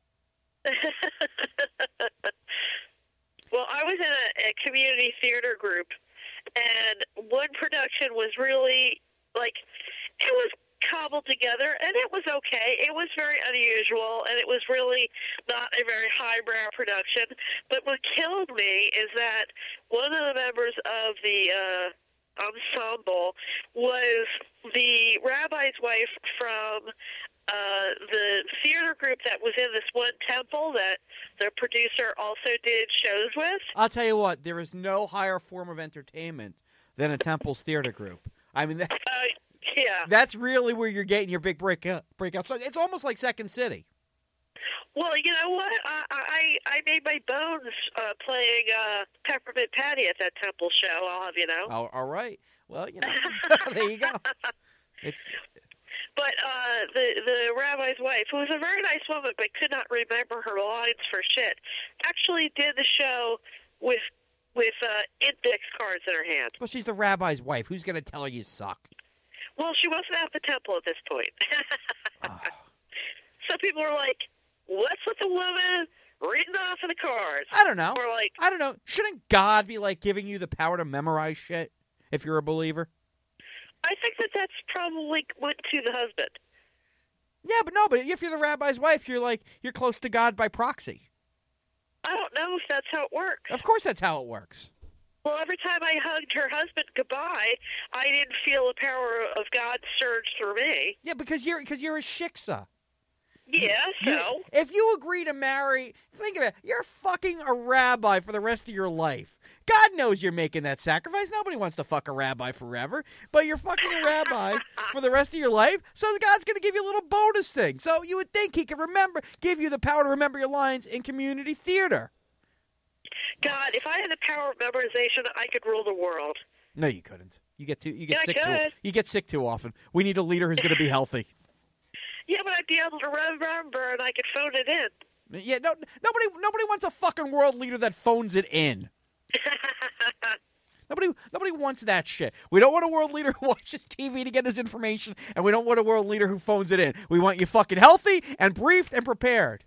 Well, I was in a community theater group, and one production was really, like, it was cobbled together, and it was okay. It was very unusual, and it was really not a very highbrow production. But what killed me is that one of the members of the ensemble was the rabbi's wife from the theater group that was in this one temple that the producer also did shows with. I'll tell you what, there is no higher form of entertainment than a temple's theater group. I mean, yeah. That's really where you're getting your big breakout. So it's almost like Second City. Well, you know what? I made my bones playing Peppermint Patty at that temple show, I'll have you know. Oh, all right. Well, there you go. But the rabbi's wife, who was a very nice woman but could not remember her lines for shit, actually did the show with index cards in her hand. Well, she's the rabbi's wife. Who's going to tell her you suck? Well, she wasn't at the temple at this point. So people were like, what's with the woman reading off of the cards? I don't know. Or like, I don't know. Shouldn't God be like giving you the power to memorize shit if you're a believer? I think that's probably went to the husband. Yeah, but if you're the rabbi's wife, you're close to God by proxy. I don't know if that's how it works. Of course that's how it works. Well, every time I hugged her husband goodbye, I didn't feel the power of God surge through me. Yeah, because you're a shiksa. Yeah, so? If you agree to marry, think of it, you're fucking a rabbi for the rest of your life. God knows you're making that sacrifice. Nobody wants to fuck a rabbi forever, but you're fucking a rabbi for the rest of your life, so God's going to give you a little bonus thing. So you would think he could give you the power to remember your lines in community theater. God, if I had the power of memorization, I could rule the world. No, you couldn't. You get sick too often. We need a leader who's going to be healthy. Yeah, but I'd be able to remember, and I could phone it in. Yeah, nobody wants a fucking world leader that phones it in. Nobody wants that shit. We don't want a world leader who watches TV to get his information, and we don't want a world leader who phones it in. We want you fucking healthy and briefed and prepared.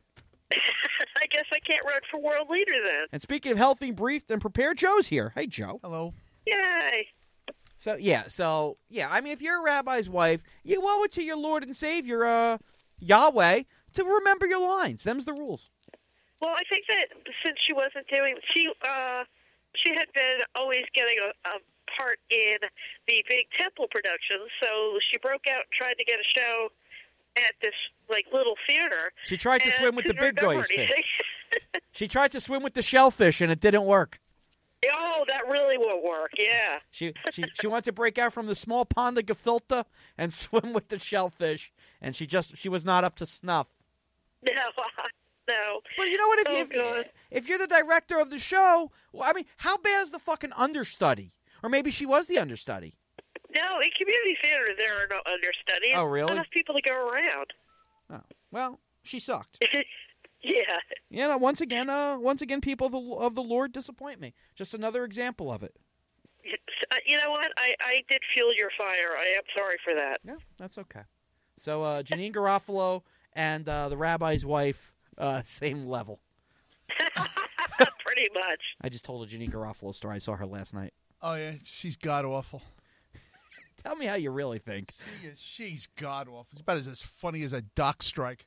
I guess I can't run for world leader then. And speaking of healthy, briefed, and prepared, Joe's here. Hey, Joe. Hello. Yay! So yeah. I mean, if you're a rabbi's wife, you owe it to your Lord and Savior, Yahweh, to remember your lines. Them's the rules. Well, I think that since she wasn't doing, she had been always getting a part in the big temple productions, so she broke out and tried to get a show at this little theater. She tried to swim with the big guys. Anything. She tried to swim with the shellfish, and it didn't work. Oh, that really won't work. Yeah. She wanted to break out from the small pond of gefilte and swim with the shellfish, and she was not up to snuff. No. No. But you know what? If you're the director of the show, well, I mean, how bad is the fucking understudy? Or maybe she was the understudy. No, in community theater there are no understudies. Oh, really? Enough people to go around. Oh, well, she sucked. Yeah. Yeah. Once again, people of the Lord disappoint me. Just another example of it. You know what? I did fuel your fire. I am sorry for that. Yeah, that's okay. So Janine Garofalo and the rabbi's wife, same level. Pretty much. I just told a Janine Garofalo story. I saw her last night. Oh, yeah, she's god-awful. Tell me how you really think. She's god-awful. It's about as funny as a dock strike.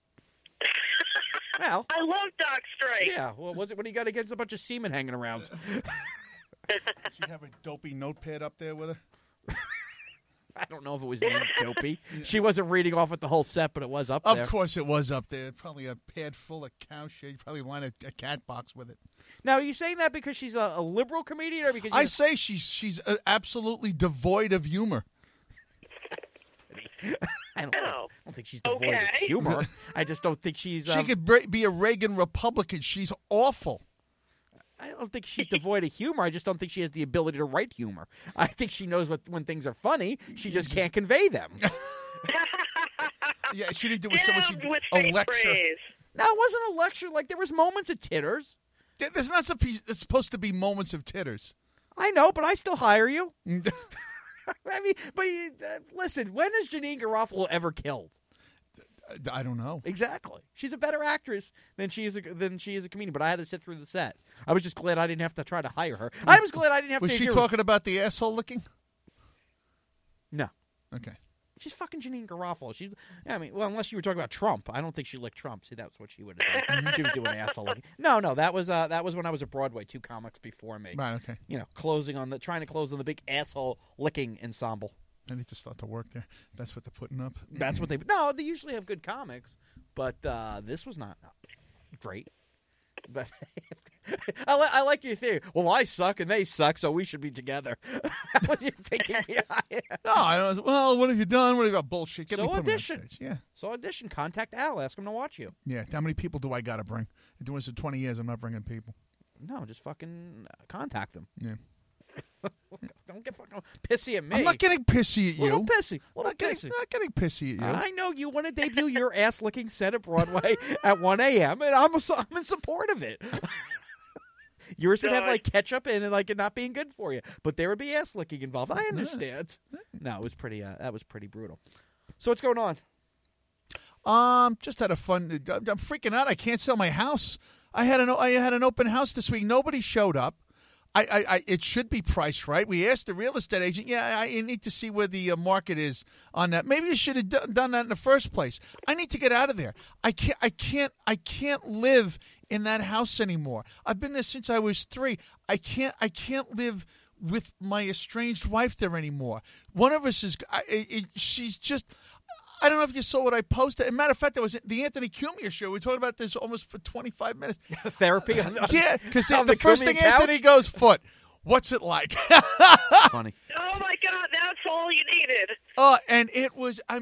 Well, I love Doc Strike. Yeah, well, what do you got against a bunch of semen hanging around? Did she have a dopey notepad up there with her? I don't know if it was named Dopey. She wasn't reading off at the whole set, but it was up there. Of course it was up there. Probably a pad full of cow shit. You probably line a cat box with it. Now, are you saying that because she's a liberal comedian or because I say she's absolutely devoid of humor. I don't think she's devoid of humor. I just don't think she's... She could be a Reagan Republican. She's awful. I don't think she's devoid of humor. I just don't think she has the ability to write humor. I think she knows when things are funny. She just can't convey them. Yeah, she didn't do it with someone. She did a lecture. Phrase. No, it wasn't a lecture. There was moments of titters. There's not supposed to be moments of titters. I know, but I still hire you. I mean, but listen, when is Janine Garofalo ever killed? I don't know. Exactly. She's a better actress than she is a comedian, but I had to sit through the set. I was just glad I didn't have to try to hire her. I was glad I didn't have to Was she talking about the asshole licking? No. Okay. She's fucking Janine Garofalo. Unless you were talking about Trump. I don't think she licked Trump. See, that's what she would have done. She was doing asshole licking. No, that was when I was at Broadway, 2 comics before me. Right, okay. Trying to close on the big asshole licking ensemble. I need to start to work there. That's what they're putting up. That's what they usually have good comics, but this was not great. But I like your theory. Well, I suck and they suck, so we should be together. What are you thinking behind it? No, I don't. Well, what have you done? What have you got? Bullshit. Get me put audition. On stage. Yeah. So audition. Contact Al. Ask him to watch you. Yeah. How many people do I got to bring? I'm doing this for 20 years. I'm not bringing people. No, just fucking contact them. Yeah. Don't get fucking pissy at me. I'm not getting pissy at you. Little pissy. Not getting pissy at you. I know you want to debut your ass-licking set at Broadway at 1 a.m., and I'm in support of it. Yours would have ketchup and it not being good for you, but there would be ass-licking involved. I understand. No, it was pretty. That was pretty brutal. So what's going on? Just had a fun. I'm freaking out. I can't sell my house. I had an open house this week. Nobody showed up. It should be priced right. We asked the real estate agent, I need to see where the market is on that. Maybe you should have done that in the first place. I need to get out of there. I can't live in that house anymore. I've been there since I was 3. I can't live with my estranged wife there anymore. One of us is she's just. I don't know if you saw what I posted. As a matter of fact, that was the Anthony Cumia show. We talked about this almost for 25 minutes. Therapy? Yeah, because the first thing couch? Anthony goes, Foot, what's it like? Funny. Oh, my God, that's all you needed. And it was, I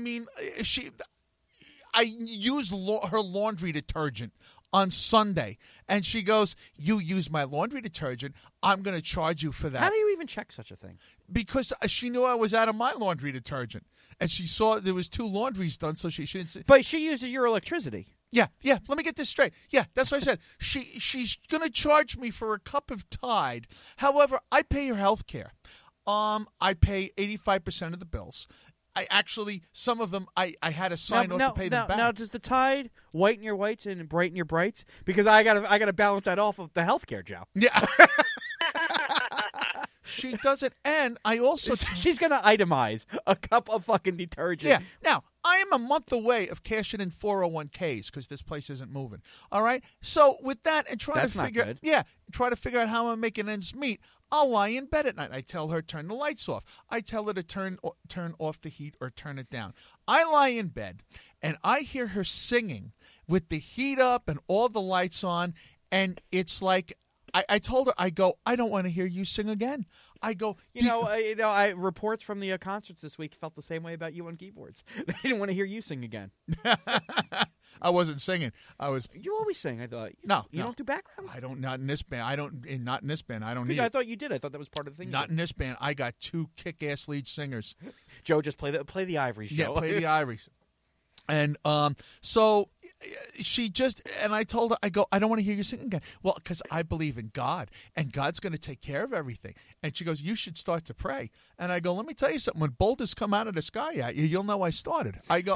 used her laundry detergent on Sunday, and she goes, you use my laundry detergent, I'm going to charge you for that. How do you even check such a thing? Because she knew I was out of my laundry detergent. And she saw there was 2 laundries done, so she didn't say. But she uses your electricity. Yeah. Let me get this straight. Yeah, that's what I said. She's going to charge me for a cup of Tide. However, I pay her health care. I pay 85% of the bills. Some of them, I had to sign off to pay them back. Now, does the Tide whiten your whites and brighten your brights? Because I gotta balance that off of the health care, Joe. Yeah. She doesn't. And I also She's going to itemize a cup of fucking detergent. Yeah. Now, I am a month away of cashing in 401ks because this place isn't moving. All right. So with that and try That's to not figure, good. try to figure out how I'm making ends meet. I'll lie in bed at night. I tell her turn the lights off. I tell her to turn off the heat or turn it down. I lie in bed and I hear her singing with the heat up and all the lights on, and it's like I told her, I go, I don't want to hear you sing again. I go, I reports from the concerts this week felt the same way about you on keyboards. They didn't want to hear you sing again. I wasn't singing. I was. You always sing. I thought. No, you don't do backgrounds. I don't. Not in this band. I don't. Not in this band. I don't need. I it. thought you did. I thought that was part of the thing. Not in this band. I got 2 kick-ass lead singers. Joe, just play the Ivories. Joe. Yeah, play the Ivories. And so she just, and I told her, I go, I don't want to hear you sing again. Well, because I believe in God, and God's going to take care of everything. And she goes, you should start to pray. And I go, let me tell you something. When boulders come out of the sky at you, you'll know I started. I go.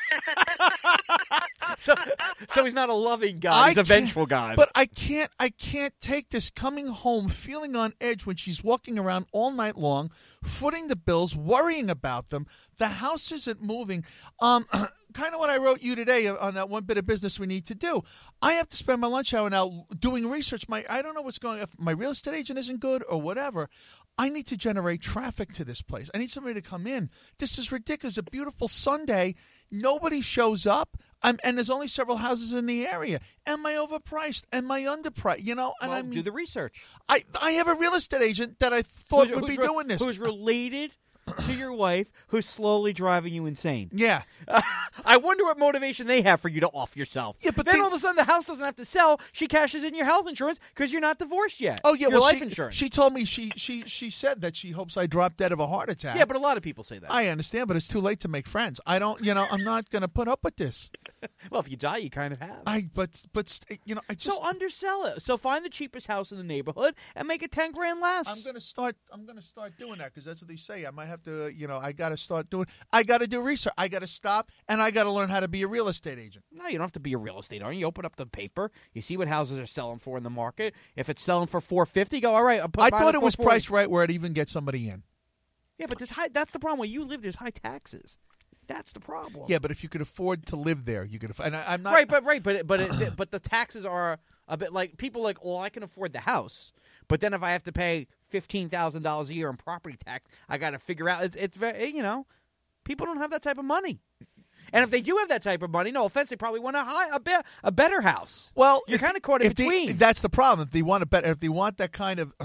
So he's not a loving God. He's a vengeful God. But I can't take this coming home feeling on edge when she's walking around all night long, footing the bills, worrying about them. The house isn't moving. Kind of what I wrote you today on that one bit of business we need to do. I have to spend my lunch hour now doing research. I don't know what's going on. If my real estate agent isn't good or whatever, I need to generate traffic to this place. I need somebody to come in. This is ridiculous. A beautiful Sunday. Nobody shows up. And there's only several houses in the area. Am I overpriced? Am I underpriced? You know, and well, I mean, do the research. I have a real estate agent that I thought would be doing this. Who's related to your wife, who's slowly driving you insane. Yeah. I wonder what motivation they have for you to off yourself. Yeah, but then all of a sudden the house doesn't have to sell. She cashes in your health insurance because you're not divorced yet. Oh yeah, your well, life insurance. She told me she said that she hopes I drop dead of a heart attack. Yeah, but a lot of people say that. I understand, but it's too late to make friends. I don't, I'm not going to put up with this. Well, if you die, you kind of have. I just. So undersell it. So find the cheapest house in the neighborhood and make it $10,000 less. I'm gonna start doing that because that's what they say. I might have to. I got to start doing. I got to do research. I got to stop and I got to learn how to be a real estate agent. No, you don't have to be a real estate agent. You open up the paper, you see what houses are selling for in the market. If it's selling for $450, go all right. I thought it was priced right where I'd even get somebody in. Yeah, but that's the problem. Where you live, there's high taxes. That's the problem. Yeah, but if you could afford to live there, you could. And I'm not right, but the taxes are a bit like people like. Well, I can afford the house, but then if I have to pay $15,000 a year in property tax, I got to figure out. It's very people don't have that type of money. And if they do have that type of money, no offense, they probably want a better house. Well, you're kind of caught in between. That's the problem. If they want if they want that kind of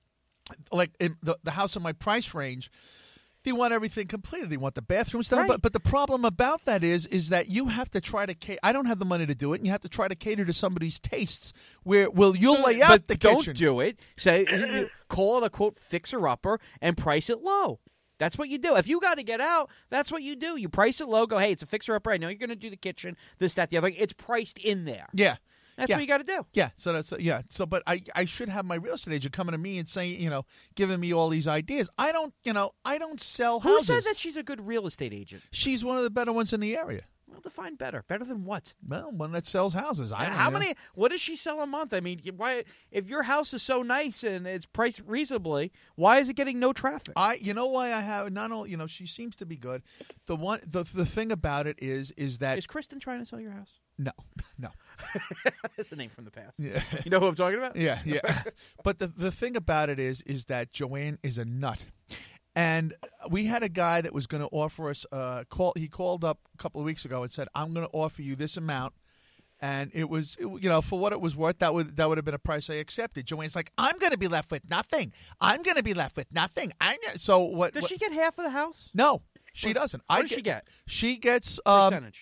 like in the house in my price range. They want everything completed. They want the bathrooms done. Right. But the problem about that is that you have to try to I don't have the money to do it, and you have to try to cater to somebody's tastes. You'll lay out the don't kitchen. Do it. Say call it a quote fixer-upper and price it low. That's what you do. If you got to get out, that's what you do. You price it low. Go, hey, it's a fixer-upper. I know you're going to do the kitchen, this, that, the other. It's priced in there. Yeah. That's what you got to do. Yeah. So that's So, but I should have my real estate agent coming to me and saying, giving me all these ideas. I don't sell houses. Who said that she's a good real estate agent? She's one of the better ones in the area. Well, define better. Better than what? Well, one that sells houses. How many? What does she sell a month? I mean, why? If your house is so nice and it's priced reasonably, why is it getting no traffic? You know why I have not only. She seems to be good. The thing about it is that is Kristen trying to sell your house? No. That's a name from the past. Yeah. You know who I'm talking about? Yeah. But the thing about it is that Joanne is a nut. And we had a guy that was going to offer us he called up a couple of weeks ago and said, I'm going to offer you this amount. And it was, for what it was worth, that would have been a price I accepted. Joanne's like, I'm going to be left with nothing. I'm going to be left with nothing. So what? Does she get half of the house? No, she doesn't. What does she get? She gets percentage.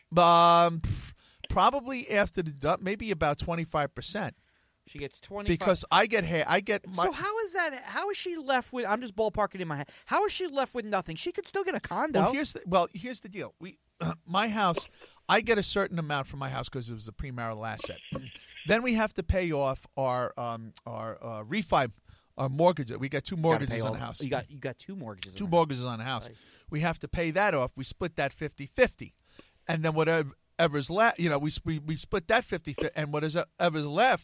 Probably after the maybe about 25%. She gets 25 because I get my. So how is that? How is she left with? I'm just ballparking in my head. How is she left with nothing? She could still get a condo. Well, here's the deal. My house, I get a certain amount from my house because it was a premarital asset. Then we have to pay off our refi, our mortgage. We got 2 mortgages on the house. You got 2 mortgages. 2 mortgages on the house. Right. We have to pay that off. We split that 50-50, and then whatever's left, we split that 50-50, and whatever's left,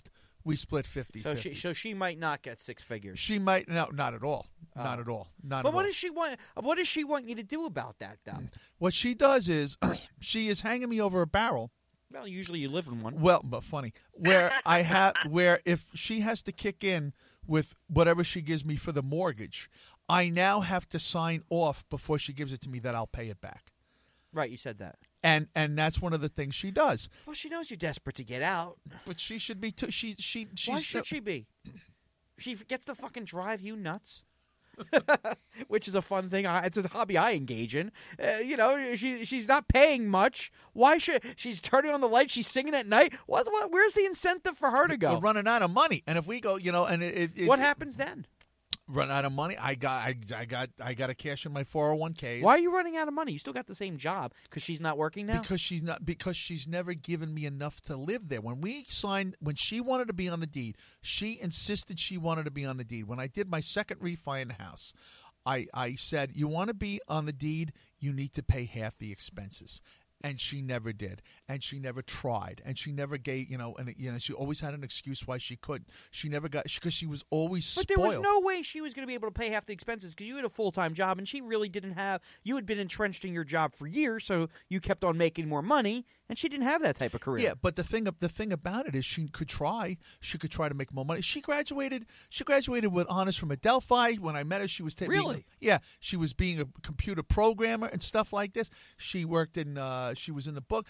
We split 50-50. So she might not get six figures. She might not at all. Not at all. But what does she want? What does she want you to do about that, though? What she does is she is hanging me over a barrel. Well, usually you live in one. Well, but funny. Where if she has to kick in with whatever she gives me for the mortgage, I now have to sign off before she gives it to me that I'll pay it back. Right, you said that. And that's one of the things she does. Well, she knows you're desperate to get out. But she should be too. Why should she be? She gets to fucking drive you nuts. Which is a fun thing. It's a hobby I engage in. She's not paying much. Why should she's turning on the light? She's singing at night. What? Where's the incentive for her to go? We're running out of money, and if we go, and what happens then? Run out of money. I got to cash in my 401ks. Why are you running out of money? You still got the same job because she's not working now. Because she's never given me enough to live there. When she wanted to be on the deed, she insisted she wanted to be on the deed. When I did my second refi in the house, I said, you want to be on the deed, you need to pay half the expenses. And she never did, and she never tried, and she never gave, she always had an excuse why she couldn't. She never got, because she was always spoiled. But there was no way she was going to be able to pay half the expenses because you had a full-time job, and she really didn't have. You had been entrenched in your job for years, so you kept on making more money, and she didn't have that type of career. Yeah, but the thing about it is she could try. She could try to make more money. She graduated with honors from Adelphi. When I met her, she was really. Yeah, she was being a computer programmer and stuff like this. She worked in. She was in the book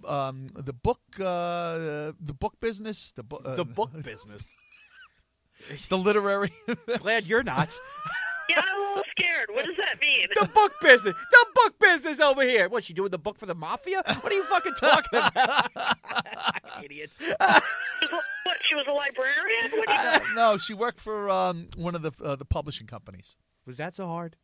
business. The book business. The literary. Glad you're not. Yeah, I'm a little scared. What does that mean? The book business. The book business over here. What's she doing the book for the mafia? What are you fucking talking about? Idiot. What? She was a librarian? What do you no, she worked for one of the publishing companies. Was that so hard?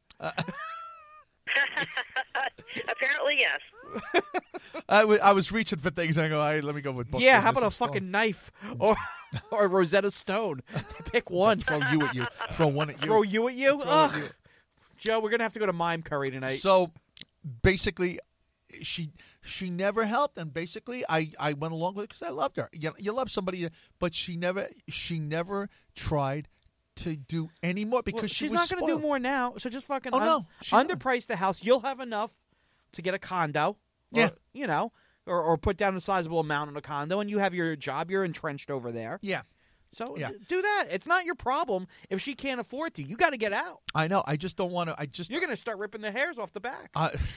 Apparently, yes. I was reaching for things, and I go, let me go with book. Yeah, how about a fucking knife or Rosetta Stone? Pick one. Throw you at you. Throw one at you. Throw you at you? Ugh. Joe, we're going to have to go to Mime Curry tonight. So, basically, she never helped, and basically, I went along with it because I loved her. You love somebody, but she never tried to do any more because she's was not going to do spoiled. more now. So just fucking underprice the house. You'll have enough to get a condo. Or, Yeah. Or put down a sizable amount on a condo, and you have your job. You're entrenched over there. Yeah. So do that. It's not your problem if she can't afford to. You got to get out. I know. I just don't want to. You're going to start ripping the hairs off the back.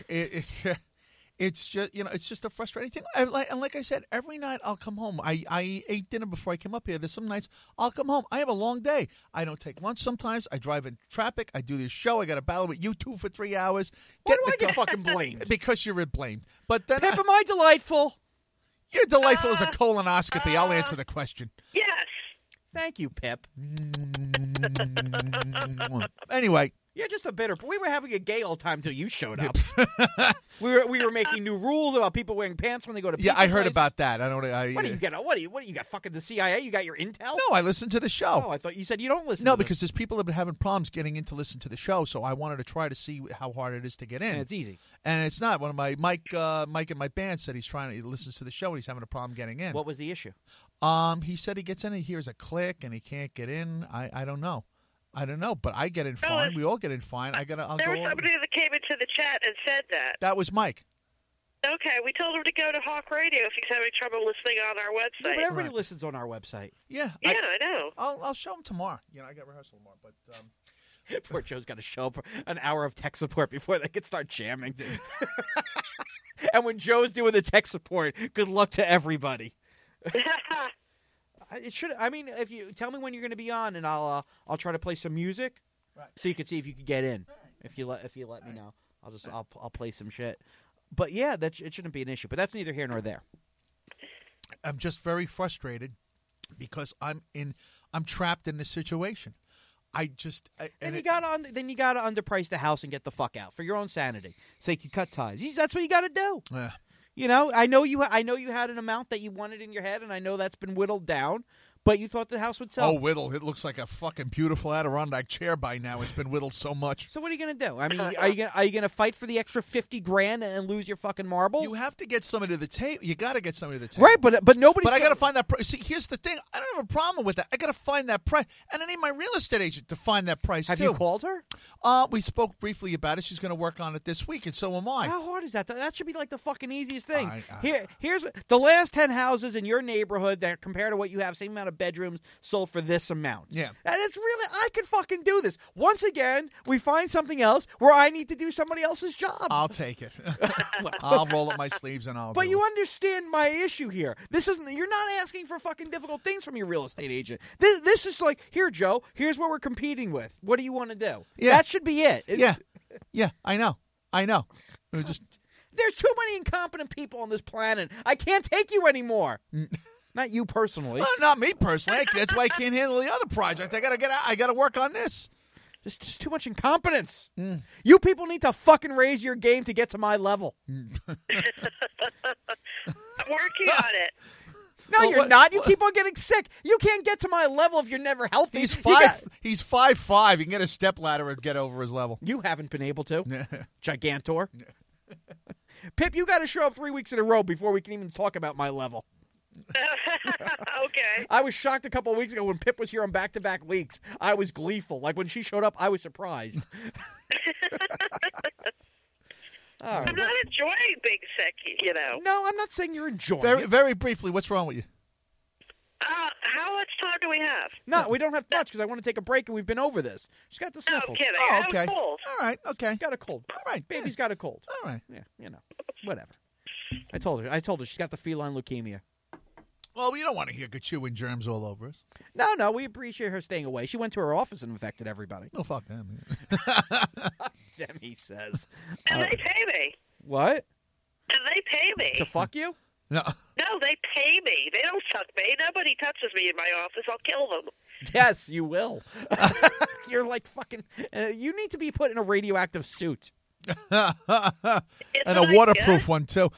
It's just it's just a frustrating thing. And like I said, every night I'll come home. I ate dinner before I came up here. There's some nights I'll come home. I have a long day. I don't take lunch sometimes. I drive in traffic. I do this show. I got to battle with you two for 3 hours. Why do I get fucking blamed? Because you're blamed. But then Pip, am I delightful? You're delightful as a colonoscopy. I'll answer the question. Yes. Thank you, Pip. Anyway. Yeah, just a bitter. We were having a gay old time till you showed up. we were making new rules about people wearing pants when they go to. Yeah, I heard place. about that. I don't. What do you get? What do you got? Fucking the CIA? You got your intel? No, I listened to the show. Oh, I thought you said you don't listen. No, because there's people that have been having problems getting in to listen to the show. So I wanted to try to see how hard it is to get in. And it's easy. And it's not. One of my Mike in my band said he listens to the show and he's having a problem getting in. What was the issue? He said he gets in and he hears a click and he can't get in. I don't know. I don't know, but I get in fine. We all get in fine. I'll there go was somebody that came into the chat and said that. That was Mike. Okay, we told him to go to Hawk Radio if he's having trouble listening on our website. Yeah, but everybody listens on our website. Yeah. Yeah, I know. I'll show him tomorrow. I got rehearsal tomorrow, but poor Joe's got to show up for an hour of tech support before they can start jamming. And when Joe's doing the tech support, good luck to everybody. It should. I mean, if you tell me when you're going to be on, and I'll try to play some music, right, so you can see if you can get in. If you let me know, I'll play some shit. But yeah, it shouldn't be an issue. But that's neither here nor there. I'm just very frustrated because I'm trapped in this situation. Then you got to underprice the house and get the fuck out for your own sanity. So you can cut ties. That's what you got to do. Yeah. I know you had an amount that you wanted in your head, and I know that's been whittled down. But you thought the house would sell. Oh, whittle. It looks like a fucking beautiful Adirondack chair by now. It's been whittled so much. So what are you going to do? I mean, are you going to fight for the extra $50,000 and lose your fucking marbles? You have to get somebody to the table. You got to get somebody to the table. Right, but nobody. But I got to find that price. See, here's the thing. I don't have a problem with that. I got to find that price. And I need my real estate agent to find that price, Have too. you called her? We spoke briefly about it. She's going to work on it this week, and so am I. How hard is that? That should be like the fucking easiest thing. I- Here's the last 10 houses in your neighborhood that compared to what you have, same amount of bedrooms, sold for this amount. Yeah. And it's really, I could fucking do this. Once again, we find something else where I need to do somebody else's job. I'll take it. I'll roll up my sleeves and I'll But do you it. understand my issue here. This isn't. You're not asking for fucking difficult things from your real estate agent. This is like, here, Joe. Here's what we're competing with. What do you want to do? Yeah. That should be it. Yeah, I know. It was just There's too many incompetent people on this planet. I can't take you anymore. Not you personally. well, not me personally. That's why I can't handle the other project. I gotta get out. I gotta work on this. There's just too much incompetence. You people need to fucking raise your game to get to my level. I'm working on it. No, Well, you're what- not. You keep on getting sick. You can't get to my level if you're never healthy. He's You 5'5". He can get a step ladder and get over his level. You haven't been able to. Gigantor. Pip, you got to show up 3 weeks in a row before we can even talk about my level. Okay. I was shocked a couple of weeks ago when Pip was here on back-to-back weeks. I was gleeful. Like when she showed up, I was surprised. All right. I'm not enjoying being sick, No, I'm not saying you're enjoying Very, it. very briefly, what's wrong with you? How much time do we have? No, we don't have much because I want to take a break and we've been over this. She's got the No, I'm sniffles. kidding. Oh, I have okay. a cold. All right. Okay. Got a cold. All right. Baby's got a cold. All right. Yeah, whatever. I told her she's got the feline leukemia. Well, we don't want to hear chewing germs all over us. No, we appreciate her staying away. She went to her office and infected everybody. No, fuck them. Them, he says. And they pay me. What? And they pay me. To fuck you? No. No, they pay me. They don't fuck me. Nobody touches me in my office. I'll kill them. Yes, you will. You're like fucking. You need to be put in a radioactive suit. It's And a what I waterproof get. one too.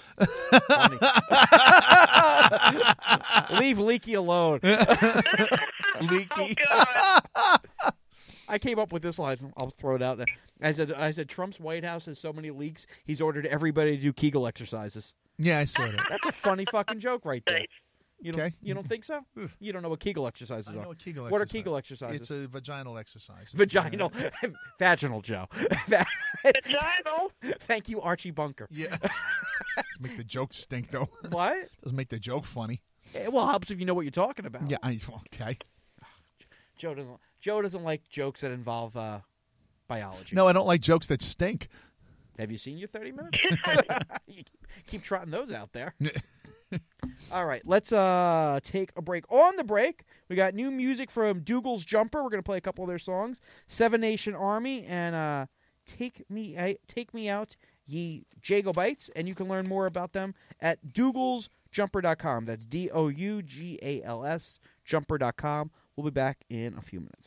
Leave Leaky alone. Leaky. Oh, God. I came up with this line. I'll throw it out there. I said Trump's White House has so many leaks. He's ordered everybody to do Kegel exercises. Yeah, I saw that. That's a funny fucking joke right there. Nice. You don't think so? You don't know what Kegel exercises I are. know what Kegel What are exercise. Kegel exercises? It's a vaginal exercise. Vaginal, vaginal, Joe. Vaginal. Thank you, Archie Bunker. Yeah. Doesn't make the joke stink though. What? Doesn't make the joke funny. Well, it helps if you know what you're talking about. Yeah. Okay. Joe doesn't like jokes that involve biology. No, I don't like jokes that stink. Have you seen your 30 minutes? You keep trotting those out there. All right, let's take a break. On the break, we got new music from Dougal's Jumper. We're going to play a couple of their songs. Seven Nation Army and Take Me Out, Ye Jagobites. And you can learn more about them at dougalsjumper.com. That's DOUGALS jumper.com. We'll be back in a few minutes.